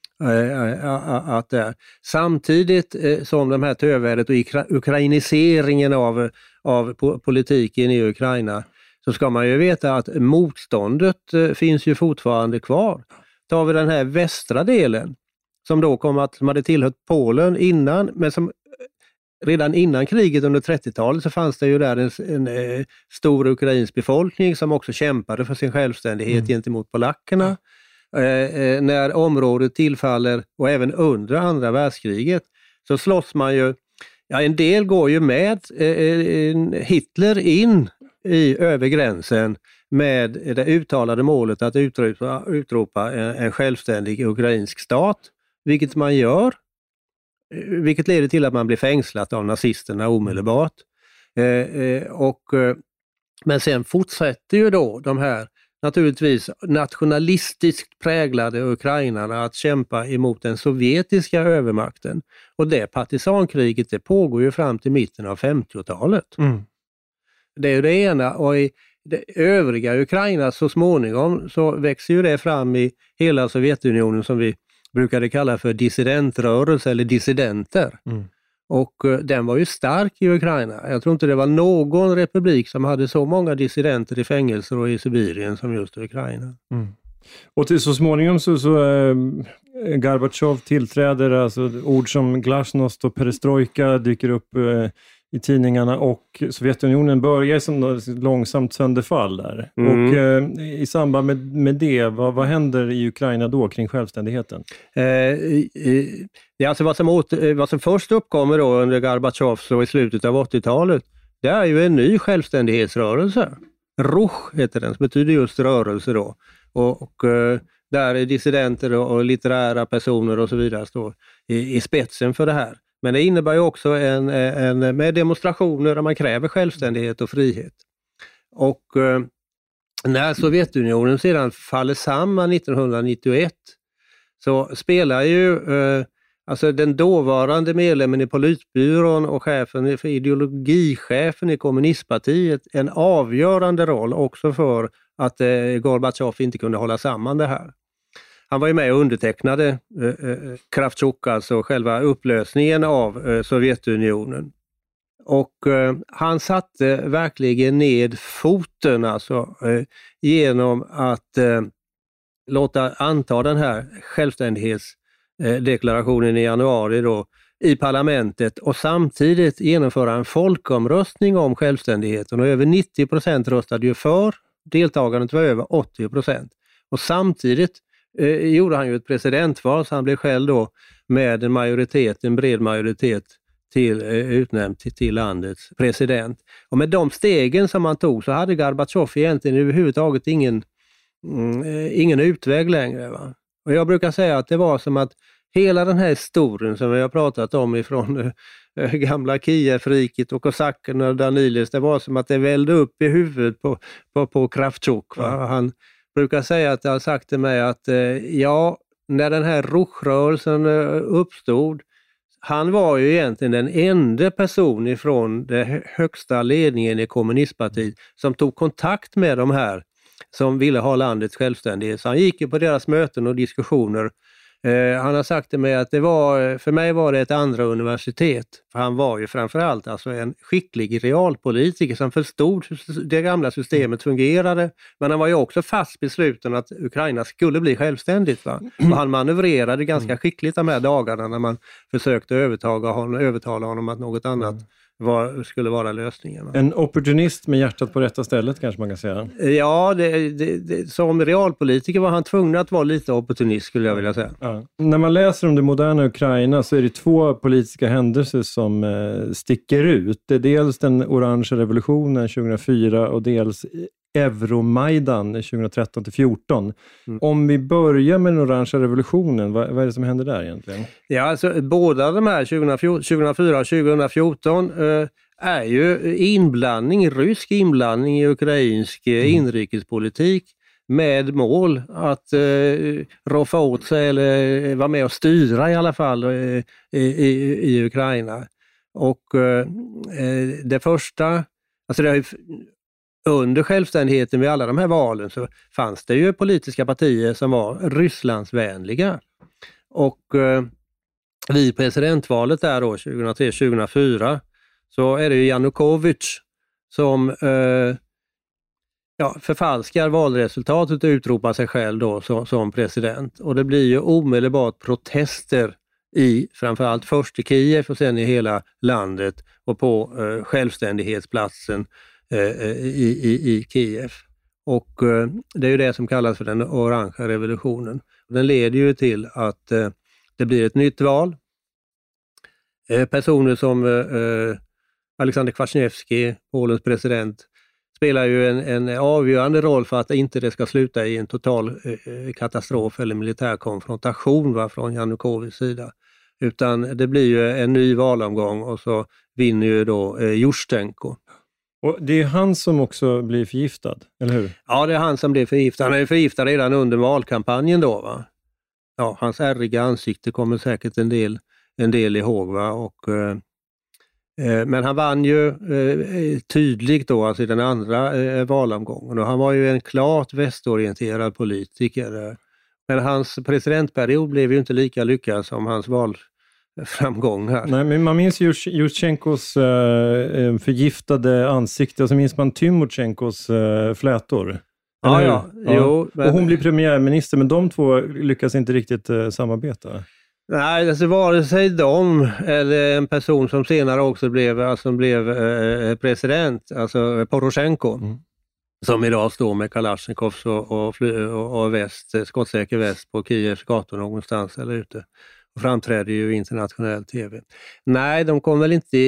S7: Att samtidigt som de här tövädret och ukrainiseringen av politiken i Ukraina, så ska man ju veta att motståndet finns ju fortfarande kvar. Tar vi den här västra delen, som då som hade tillhört Polen innan, men som redan innan kriget under 30-talet så fanns det ju där en stor ukrainsk befolkning som också kämpade för sin självständighet gentemot polackerna. När området tillfaller, och även under andra världskriget, så slåss man ju, en del går ju med Hitler in över gränsen med det uttalade målet att utropa en självständig ukrainsk stat, vilket man gör, vilket leder till att man blir fängslat av nazisterna omedelbart. Men sen fortsätter ju då de här naturligtvis nationalistiskt präglade ukrainarna att kämpa emot den sovjetiska övermakten. Och det partisankriget, det pågår ju fram till mitten av 50-talet. Det är ju det ena, och i det övriga Ukraina så småningom så växer ju det fram i hela Sovjetunionen som vi brukade kalla för dissidentrörelse eller dissidenter. Och den var ju stark i Ukraina. Jag tror inte det var någon republik som hade så många dissidenter i fängelser och i Sibirien som just Ukraina.
S8: Och till så småningom så Gorbatjov tillträder, alltså ord som glasnost och perestrojka dyker upp i tidningarna, och Sovjetunionen börjar som långsamt sönderfall där. Och i samband med det, vad händer i Ukraina då kring självständigheten?
S7: Alltså vad som först uppkommer då under Gorbatjov och i slutet av 80-talet, det är ju en ny självständighetsrörelse. Ruch heter den, som betyder just rörelse då. Och där är dissidenter och litterära personer och så vidare står i spetsen för det här. Men det innebär ju också med demonstrationer där man kräver självständighet och frihet. Och när Sovjetunionen sedan faller samman 1991 så spelar ju alltså den dåvarande medlemmen i politbyrån och ideologichefen i kommunistpartiet en avgörande roll också för att Gorbatjov inte kunde hålla samman det här. Han var ju med och undertecknade Kravchuk, alltså själva upplösningen av Sovjetunionen. Och han satte verkligen ned foten alltså, genom att anta den här självständighetsdeklarationen i januari då, i parlamentet och samtidigt genomföra en folkomröstning om självständigheten. Och över 90% röstade ju för, deltagandet var över 80%. Och samtidigt gjorde han ju ett presidentval, så han blev själv då med en bred majoritet utnämnd till landets president. Och med de stegen som han tog så hade Gorbatjov egentligen överhuvudtaget ingen utväg längre. Va? Och jag brukar säga att det var som att hela den här historien som vi har pratat om ifrån gamla Kievriket och kosackerna och Danilis, det var som att det vällde upp i huvudet på Kravchuk. Va? Han brukar säga att jag har sagt till mig att när den här Ruchrörelsen uppstod, han var ju egentligen den enda person ifrån den högsta ledningen i kommunistpartiet som tog kontakt med de här som ville ha landets självständighet. Så han gick ju på deras möten och diskussioner. Han har sagt till mig att för mig var det ett andra universitet. För han var ju framförallt alltså en skicklig realpolitiker som förstod hur det gamla systemet fungerade. Men han var ju också fast besluten att Ukraina skulle bli självständigt. Va? Och han manövrerade ganska skickligt de här dagarna när man försökte övertala honom att något annat skulle vara lösningen.
S8: En opportunist med hjärtat på rätta stället kanske man kan säga.
S7: Ja, som realpolitiker var han tvungen att vara lite opportunist skulle jag vilja säga.
S8: Ja. När man läser om det moderna Ukraina så är det två politiska händelser som sticker ut. Det är dels den orangea revolutionen 2004 och dels Euromaidan 2013-14. Om vi börjar med den orangea revolutionen, vad är det som händer där egentligen? Ja,
S7: alltså båda de här 2004 och 2014 är ju rysk inblandning i ukrainsk inrikespolitik med mål att roffa åt sig eller vara med och styra i alla fall i Ukraina. Och det första, alltså det har ju under självständigheten vid alla de här valen så fanns det ju politiska partier som var Rysslandsvänliga. Och vid presidentvalet där då 2003-2004 så är det ju Janukovytj som förfalskar valresultatet och utropar sig själv då som president. Och det blir ju omedelbart protester framförallt först i Kiev och sen i hela landet och på självständighetsplatsen i Kiev. Och det är ju det som kallas för den orangea revolutionen. Den leder ju till att det blir ett nytt val. Personer som Alexander Kwasniewski, Polens president, spelar ju en avgörande roll för att inte det ska sluta i en total katastrof eller militär konfrontation från Janukovytjs sida. Utan det blir ju en ny valomgång och så vinner ju då Jushchenko.
S8: Och det är han som också blir förgiftad, eller hur?
S7: Ja, det är han som blir förgiftad. Han är förgiftad redan under valkampanjen då, va? Ja, hans ärriga ansikte kommer säkert en del ihåg, va? Och, men han vann ju tydligt då, alltså i den andra valomgången. Och han var ju en klart västorienterad politiker. Men hans presidentperiod blev ju inte lika lyckad som hans valframgångar. Nej, men man minns
S8: Jushchenkos förgiftade ansikte och så minns man Tymosjenkos flätor.
S7: Jo.
S8: Och hon blir premiärminister, men de två lyckas inte riktigt samarbeta.
S7: Nej, alltså vare sig de eller en person som senare också blev president, alltså Poroshenko, som idag står med Kalashnikovs och skottsäker väst på Kievs gator någonstans eller ute. Och framträder ju i internationell tv. Nej, de kom väl inte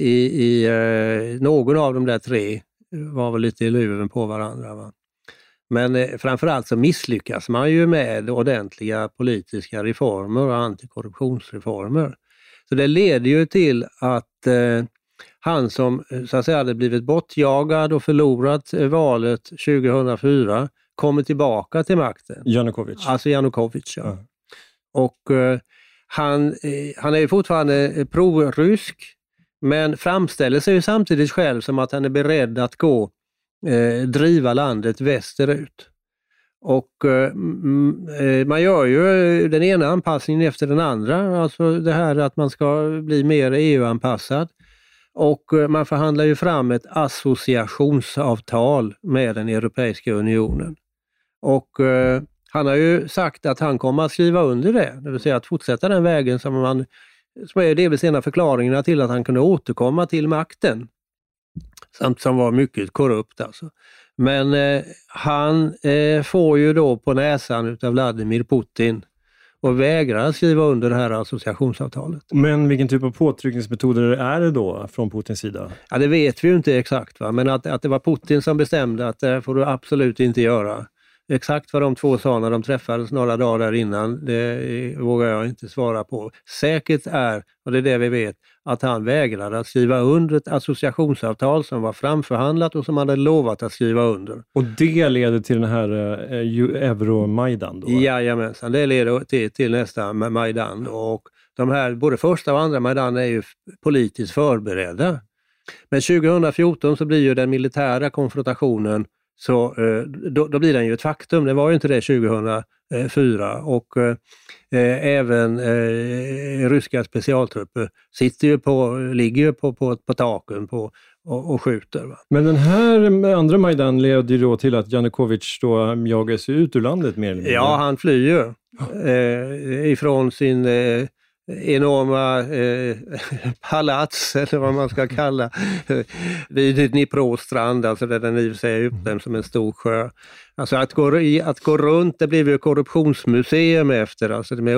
S7: i någon av de där tre var väl lite i luven på varandra. Va? Men framförallt så misslyckas man ju med ordentliga politiska reformer och antikorruptionsreformer. Så det leder ju till att han som så att säga hade blivit bortjagad och förlorat valet 2004 kommer tillbaka till makten. Janukovytj, ja. Och han är ju fortfarande pro-rysk, men framställer sig ju samtidigt själv som att han är beredd att driva landet västerut. Och man gör ju den ena anpassningen efter den andra, alltså det här att man ska bli mer EU-anpassad. Och man förhandlar ju fram ett associationsavtal med den Europeiska unionen. Och han har ju sagt att han kommer att skriva under det, det vill säga att fortsätta den vägen som man som är delvis en av förklaringarna till att han kunde återkomma till makten. Samt som var mycket korrupt alltså. Men han får ju då på näsan utav Vladimir Putin och vägrar skriva under det här associationsavtalet.
S8: Men vilken typ av påtryckningsmetoder är det då från Putins sida?
S7: Ja, det vet vi ju inte exakt, va? Men att det var Putin som bestämde att det får du absolut inte göra. Exakt vad de två sa när de träffades några dagar där innan, det vågar jag inte svara på. Säkert är, och det är det vi vet, att han vägrade att skriva under ett associationsavtal som var framförhandlat och som han hade lovat att skriva under.
S8: Och det leder till den här Euromaidan då?
S7: Jajamensan, det leder till nästa Majdan. Och de här, både första och andra Majdan är ju politiskt förberedda. Men 2014 så blir ju den militära konfrontationen, så då blir den ju ett faktum. Det var ju inte det 2004 och även ryska specialtrupper ligger ju på taken och skjuter. Va?
S8: Men den här andra Majdan leder ju då till att Janukovic då jagar sig ut ur landet mer eller mindre.
S7: Ja, han flyr ifrån sin enorma palats, eller vad man ska kalla, vid Dnipros strand, alltså där den i och för sig är utnämnd som en stor sjö. Alltså att gå runt, det blev ju korruptionsmuseum efter, alltså med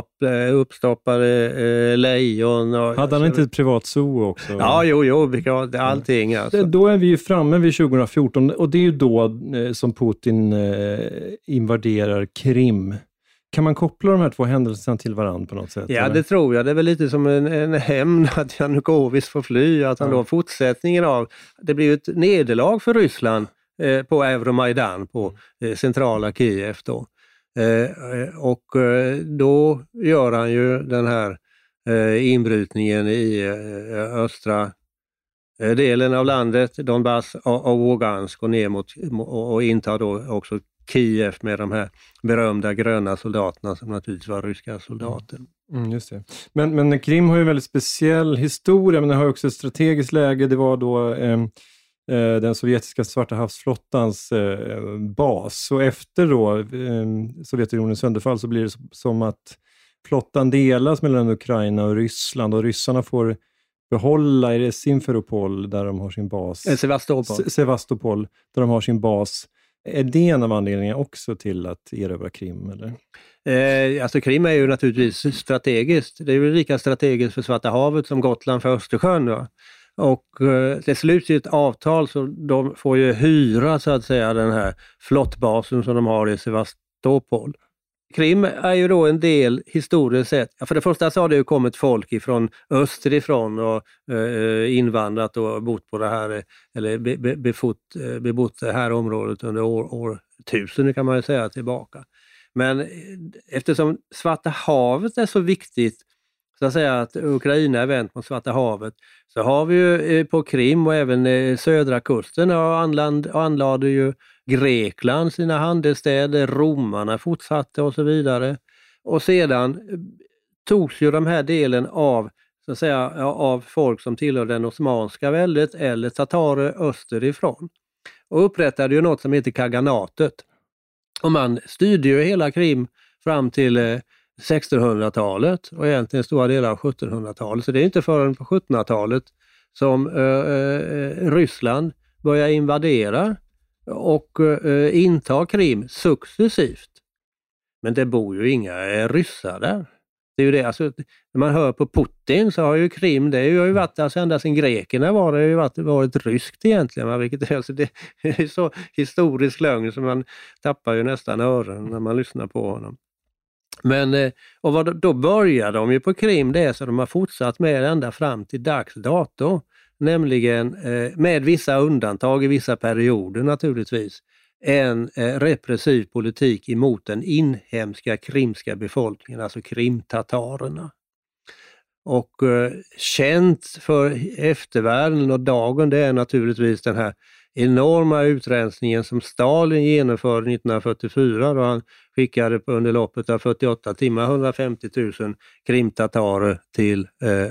S7: uppstoppade lejon.
S8: Hade han inte ett privat zoo också?
S7: Ja, allting alltså.
S8: Då är vi ju framme vid 2014 och det är ju då som Putin invaderar Krim. Kan man koppla de här två händelserna till varandra på något sätt?
S7: Ja,
S8: eller?
S7: Det tror jag. Det är väl lite som en hämnd att Janukovic får fly, att han då fortsättningen av... Det blir ju ett nederlag för Ryssland på Euromaidan, på centrala Kiev då. Och då gör han ju den här inbrytningen i östra delen av landet, Donbass och Lugansk, och ner mot och intar då också Kiev med de här berömda gröna soldaterna som naturligtvis var ryska soldater.
S8: Just det. Men Krim har ju en väldigt speciell historia, men det har också ett strategiskt läge. Det var då den sovjetiska Svarta havsflottans bas. Och efter då Sovjetunionens sönderfall så blir det som att flottan delas mellan Ukraina och Ryssland, och ryssarna får behålla i Simferopol där de har sin bas. Sevastopol där de har sin bas. Är det en av anledningarna också till att erövra Krim, eller?
S7: Alltså Krim är ju naturligtvis strategiskt. Det är ju lika strategiskt för Svarta havet som Gotland för Östersjön. Va? Och det sluts ju ett avtal, så de får ju hyra så att säga den här flottbasen som de har i Sevastopol. Krim är ju då en del historiskt sett. För det första så har det ju kommit folk ifrån österifrån och invandrat och bott på det här, eller bebott det här området under årtusenden kan man ju säga tillbaka. Men eftersom Svarta havet är så viktigt, så att säga att Ukraina är vänt mot Svarta havet, så har vi ju på Krim och även södra kusten anlade ju Grekland sina handelsstäder, romarna fortsatte och så vidare. Och sedan togs ju de här delen av, så att säga, av folk som tillhör den osmanska väldet eller tatarer österifrån. Och upprättade ju något som heter Kaganatet. Och man styrde ju hela Krim fram till 1600-talet och egentligen stora delar av 1700-talet. Så det är inte förrän på 1700-talet som Ryssland börjar invadera och inta Krim successivt. Men det bor ju inga ryssar där. Det är ju det, alltså, när man hör på Putin så har ju Krim, det har ju varit, alltså ända sedan grekerna var det ju varit ryskt egentligen, vilket alltså, det är så historisk lögn som man tappar ju nästan öronen när man lyssnar på honom. Men då börjar de ju på Krim, det så de har fortsatt med ända fram till dags dato, nämligen med vissa undantag i vissa perioder naturligtvis, en repressiv politik emot den inhemska krimska befolkningen, alltså krimtatarerna. Och känt för eftervärlden och dagen, det är naturligtvis den här enorma utrensningen som Stalin genomförde 1944, då han skickade under loppet av 48 timmar 150 000 krimtatarer till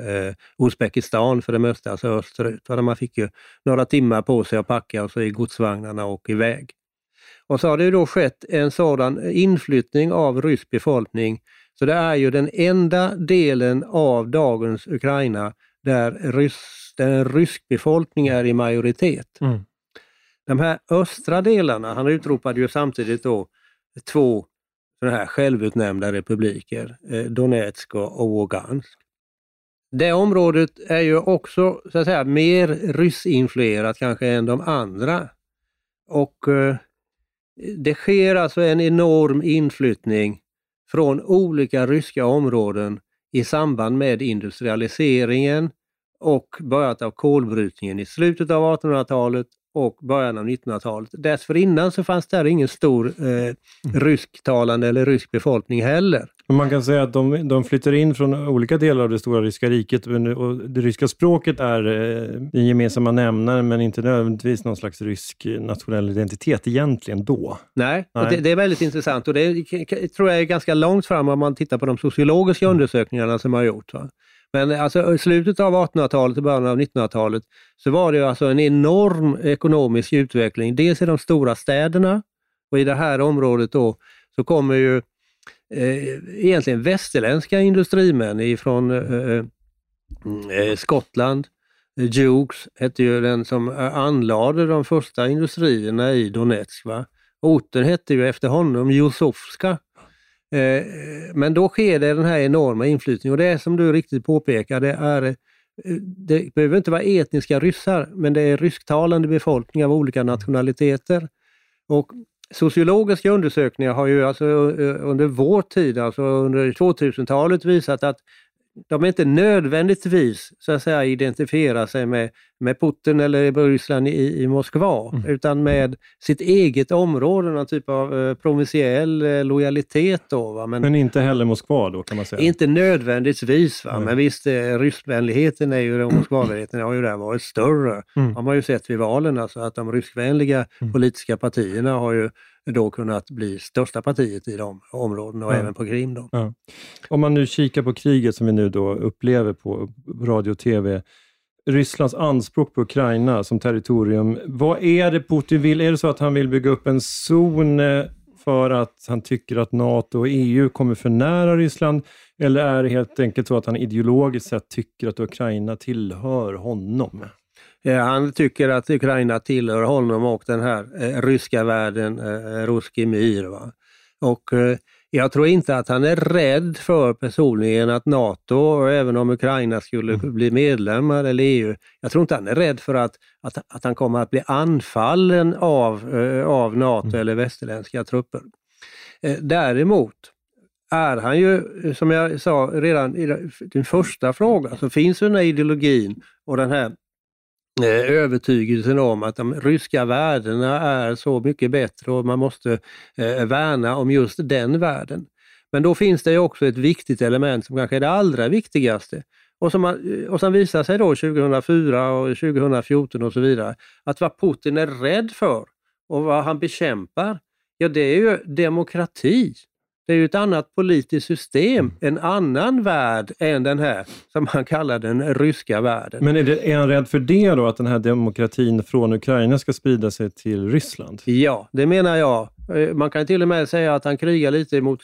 S7: Uzbekistan, för det mesta alltså österut. Man fick ju några timmar på sig att packa och så i godsvagnarna och iväg. Och så har det ju då skett en sådan inflyttning av rysk befolkning Så det är ju den enda delen av dagens Ukraina där en rysk befolkning är i majoritet. De här östra delarna, han utropade ju samtidigt då 2 sådana här självutnämnda republiker, Donetsk och Lugansk. Det området är ju också så att säga mer ryssinfluerat kanske än de andra. Och det sker alltså en enorm inflyttning från olika ryska områden i samband med industrialiseringen och början av kolbrytningen i slutet av 1800-talet och början av 1900-talet. Dessförinnan så fanns där ingen stor rysktalande eller rysk befolkning heller.
S8: Man kan säga att de flyttar in från olika delar av det stora ryska riket och det ryska språket är den gemensamma nämnaren men inte nödvändigtvis någon slags rysk nationell identitet egentligen då.
S7: Nej. Och det är väldigt intressant och det tror jag är ganska långt fram om man tittar på de sociologiska undersökningarna som har gjorts. Va? Men alltså i slutet av 1800-talet och början av 1900-talet så var det alltså en enorm ekonomisk utveckling. Dels i de stora städerna och i det här området då så kommer ju egentligen västerländska industrimän ifrån Skottland. Jukes hette ju den som anlade de första industrierna i Donetsk. Va? Orten hette ju efter honom Jusovska. Men då sker det den här enorma inflyttningen och det är som du riktigt påpekar, det behöver inte vara etniska ryssar men det är rysktalande befolkning av olika nationaliteter. Och sociologiska undersökningar har ju alltså under vår tid, alltså under 2000-talet visat att de inte nödvändigtvis så att säga identifierar sig med Putin eller Ryssland i Moskva utan med sitt eget område, någon typ av provinsiell lojalitet då. Va? Men
S8: inte heller Moskva då kan man säga.
S7: Inte nödvändigtvis va, men visst ryskvänligheten är ju, och moskvavänligheten har ju där varit större. Har man ju sett vid valen alltså att de ryskvänliga politiska partierna har ju då kunnat bli största partiet i de områdena och även på Krim då.
S8: Ja. Om man nu kikar på kriget som vi nu då upplever på radio och tv, Rysslands anspråk på Ukraina som territorium, vad är det Putin vill? Är det så att han vill bygga upp en zon för att han tycker att NATO och EU kommer för nära Ryssland, eller är det helt enkelt så att han ideologiskt sett tycker att Ukraina tillhör honom?
S7: Han tycker att Ukraina tillhör honom och den här ryska världen, Ruski Mir. Va? Och jag tror inte att han är rädd för personligen att NATO, och även om Ukraina skulle bli medlemmar eller EU, jag tror inte han är rädd för att han kommer att bli anfallen av NATO eller västerländska trupper. Däremot är han ju, som jag sa redan i din första fråga, så finns ju den här ideologin och den här övertygelsen om att de ryska värdena är så mycket bättre och man måste värna om just den världen. Men då finns det ju också ett viktigt element som kanske är det allra viktigaste och som visar sig då 2004 och 2014 och så vidare, att vad Putin är rädd för och vad han bekämpar, ja det är ju demokrati. Det är ju ett annat politiskt system, en annan värld än den här som man kallar den ryska världen.
S8: Men är han rädd för det då, att den här demokratin från Ukraina ska sprida sig till Ryssland?
S7: Ja, det menar jag. Man kan till och med säga att han krigar lite mot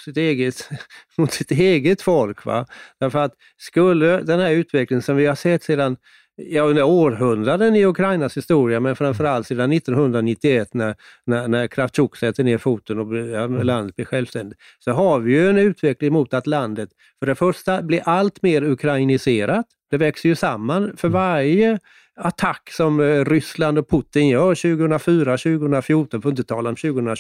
S7: sitt eget folk. Va? Därför att skulle den här utvecklingen som vi har sett sedan under århundraden i Ukrainas historia, men framförallt sedan 1991 när Kravchuk sätter ner foten och landet blir självständigt, så har vi ju en utveckling mot att landet för det första blir allt mer ukrainiserat. Det växer ju samman för varje attack som Ryssland och Putin gör 2004, 2014, för att inte tala om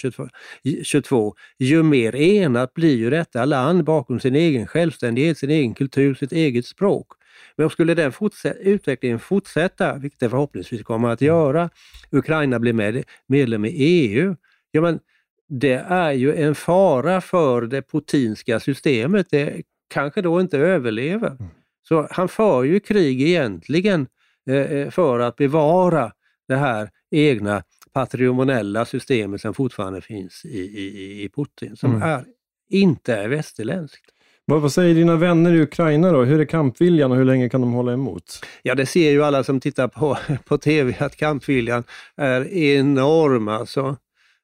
S7: 2022. Ju mer enat blir ju detta land bakom sin egen självständighet, sin egen kultur, sitt eget språk. Men skulle den utvecklingen fortsätta, vilket det förhoppningsvis kommer att göra, Ukraina blir medlem i EU, ja men det är ju en fara för det putinska systemet. Det kanske då inte överlever. Så han för ju krig egentligen för att bevara det här egna patrimoniella systemet som fortfarande finns i Putin, som inte är västerländskt.
S8: Vad säger dina vänner i Ukraina då? Hur är kampviljan och hur länge kan de hålla emot?
S7: Ja, det ser ju alla som tittar på tv att kampviljan är enorm alltså.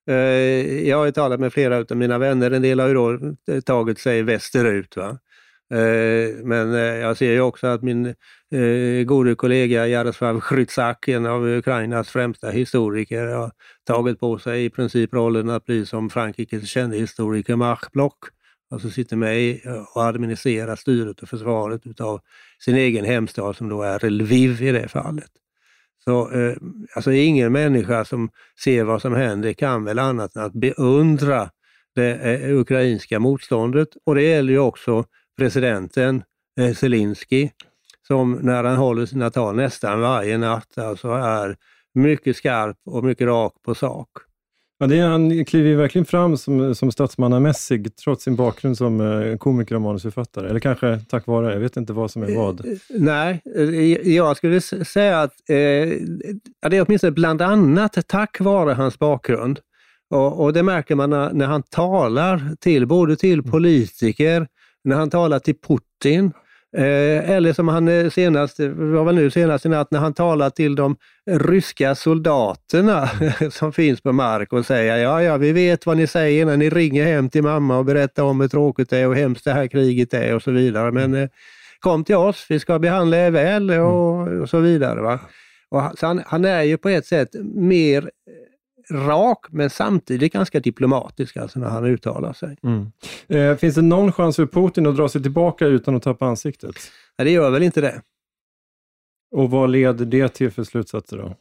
S7: Jag har ju talat med flera av mina vänner, en del har ju då tagit sig västerut. Va? Men jag ser ju också att min gode kollega Jaroslav Hrytsak, en av Ukrainas främsta historiker, har tagit på sig i princip rollen att bli som Frankrikes kände historiker Marc Bloch. Alltså sitter med och administrerar styret och försvaret utav sin egen hemstad som då är Lviv i det fallet. Så alltså ingen människa som ser vad som händer kan väl annat än att beundra det ukrainska motståndet. Och det gäller ju också presidenten Zelensky som när han håller sina tal nästan varje natt alltså är mycket skarp och mycket rak på sak.
S8: Ja, han kliver verkligen fram som statsmannamässig trots sin bakgrund som komiker och manusförfattare. Eller kanske tack vare, jag vet inte vad som är vad.
S7: Nej, jag skulle säga att det är åtminstone bland annat tack vare hans bakgrund. Och det märker man när han talar både till politiker, när han talar till Putin, eller som han senast i natt när han talar till de ryska soldaterna som finns på mark och säger ja vi vet vad ni säger när ni ringer hem till mamma och berättar om hur tråkigt det är och hemskt det här kriget är och så vidare. Men kom till oss, vi ska behandla er väl och så vidare. Va? Och så han är ju på ett sätt mer rak men samtidigt ganska diplomatisk alltså när han uttalar sig.
S8: Finns det någon chans för Putin att dra sig tillbaka utan att tappa ansiktet?
S7: Nej, det gör väl inte det.
S8: Och vad leder det till för slutsatser då?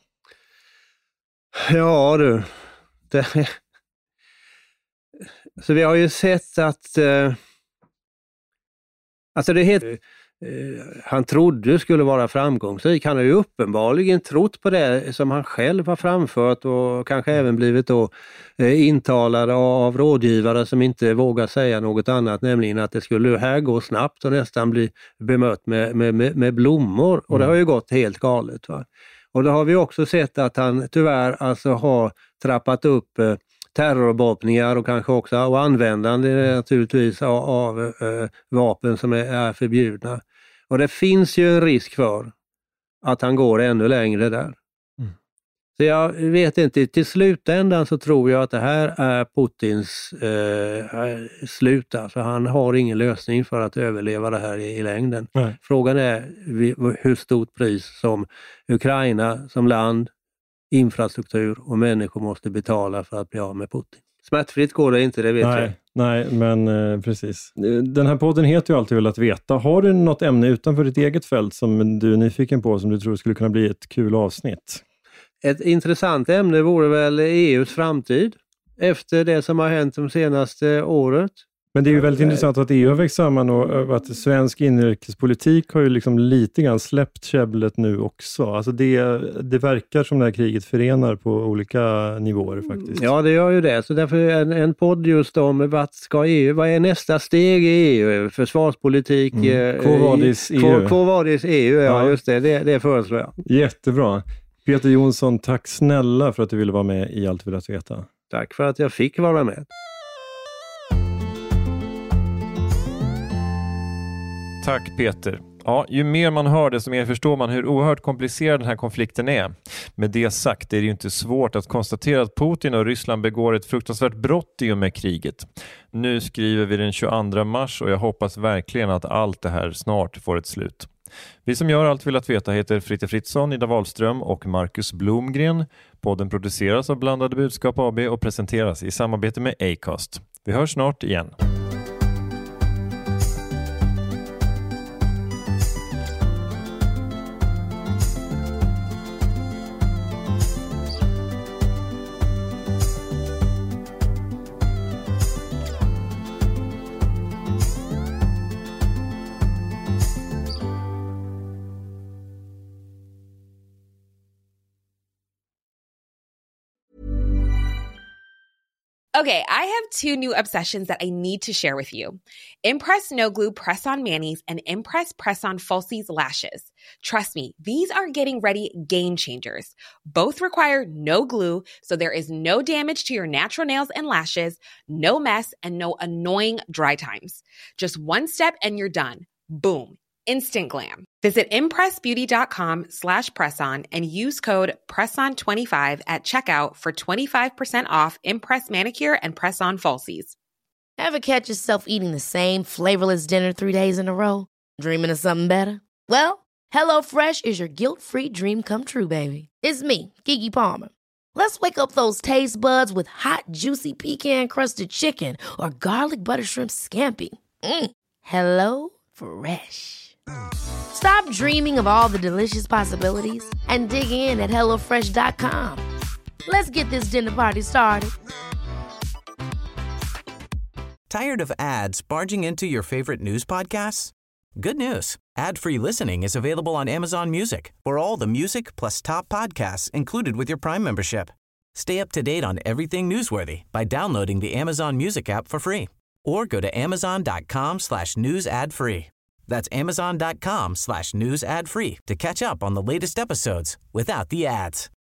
S7: Ja du, så vi har ju sett att alltså det heter han trodde skulle vara framgångsrik. Han har ju uppenbarligen trott på det som han själv har framfört och kanske även blivit då intalad av rådgivare som inte vågar säga något annat, nämligen att det skulle här gå snabbt och nästan bli bemött med blommor. Och det har ju gått helt galet. Va? Och då har vi också sett att han tyvärr alltså har trappat upp terrorbombningar och kanske också och användande naturligtvis av vapen som är förbjudna. Och det finns ju en risk för att han går ännu längre där. Så jag vet inte, till slutändan så tror jag att det här är Putins slut. Alltså han har ingen lösning för att överleva det här i längden. Nej. Frågan är hur stort pris som Ukraina som land, infrastruktur och människor måste betala för att bli av med Putin. Smärtfritt går det inte, det vet jag.
S8: Nej, men precis. Den här podden heter ju Alltid velat veta. Har du något ämne utanför ditt eget fält som du är nyfiken på som du tror skulle kunna bli ett kul avsnitt?
S7: Ett intressant ämne vore väl EUs framtid efter det som har hänt de senaste året.
S8: Men det är ju väldigt intressant att EU har växt samman och att svensk inrikespolitik har ju liksom lite grann släppt käbblet nu också. Alltså det verkar som det här kriget förenar på olika nivåer faktiskt.
S7: Ja, det gör ju det. Så därför en podd just om vad är nästa steg i EU? Försvarspolitik.
S8: Quo vadis EU.
S7: Quo vadis EU, ja just det föreslår jag.
S8: Jättebra. Peter Jonsson, tack snälla för att du ville vara med i Allt velat veta.
S7: Tack för att jag fick vara med.
S5: Tack Peter. Ja, ju mer man hör desto mer förstår man hur oerhört komplicerad den här konflikten är. Med det sagt är det ju inte svårt att konstatera att Putin och Ryssland begår ett fruktansvärt brott i och med kriget. Nu skriver vi den 22 mars och jag hoppas verkligen att allt det här snart får ett slut. Vi som gör Allt velat veta heter Fritte Fritzson, Ida Wahlström och Marcus Blomgren. Podden produceras av Blandade budskap AB och presenteras i samarbete med Acast. Vi hörs snart igen.
S10: Okay, I have two new obsessions that I need to share with you. Impress No Glue Press-On Manis and Impress Press-On Falsies Lashes. Trust me, these are getting ready game changers. Both require no glue, so there is no damage to your natural nails and lashes, no mess, and no annoying dry times. Just one step and you're done. Boom. Instant glam. Visit impressbeauty.com/presson and use code PRESSON25 at checkout for 25% off Impress manicure and press-on falsies.
S1: Ever catch yourself eating the same flavorless dinner 3 days in a row? Dreaming of something better? Well, HelloFresh is your guilt-free dream come true, baby. It's me, Keke Palmer. Let's wake up those taste buds with hot, juicy pecan-crusted chicken or garlic butter shrimp scampi. Hello Fresh. Stop dreaming of all the delicious possibilities and dig in at HelloFresh.com. Let's get this dinner party started.
S11: Tired of ads barging into your favorite news podcasts? Good news. Ad-free listening is available on Amazon Music for all the music plus top podcasts included with your Prime membership. Stay up to date on everything newsworthy by downloading the Amazon Music app for free or go to amazon.com/news ad free. That's amazon.com/news ad free to catch up on the latest episodes without the ads.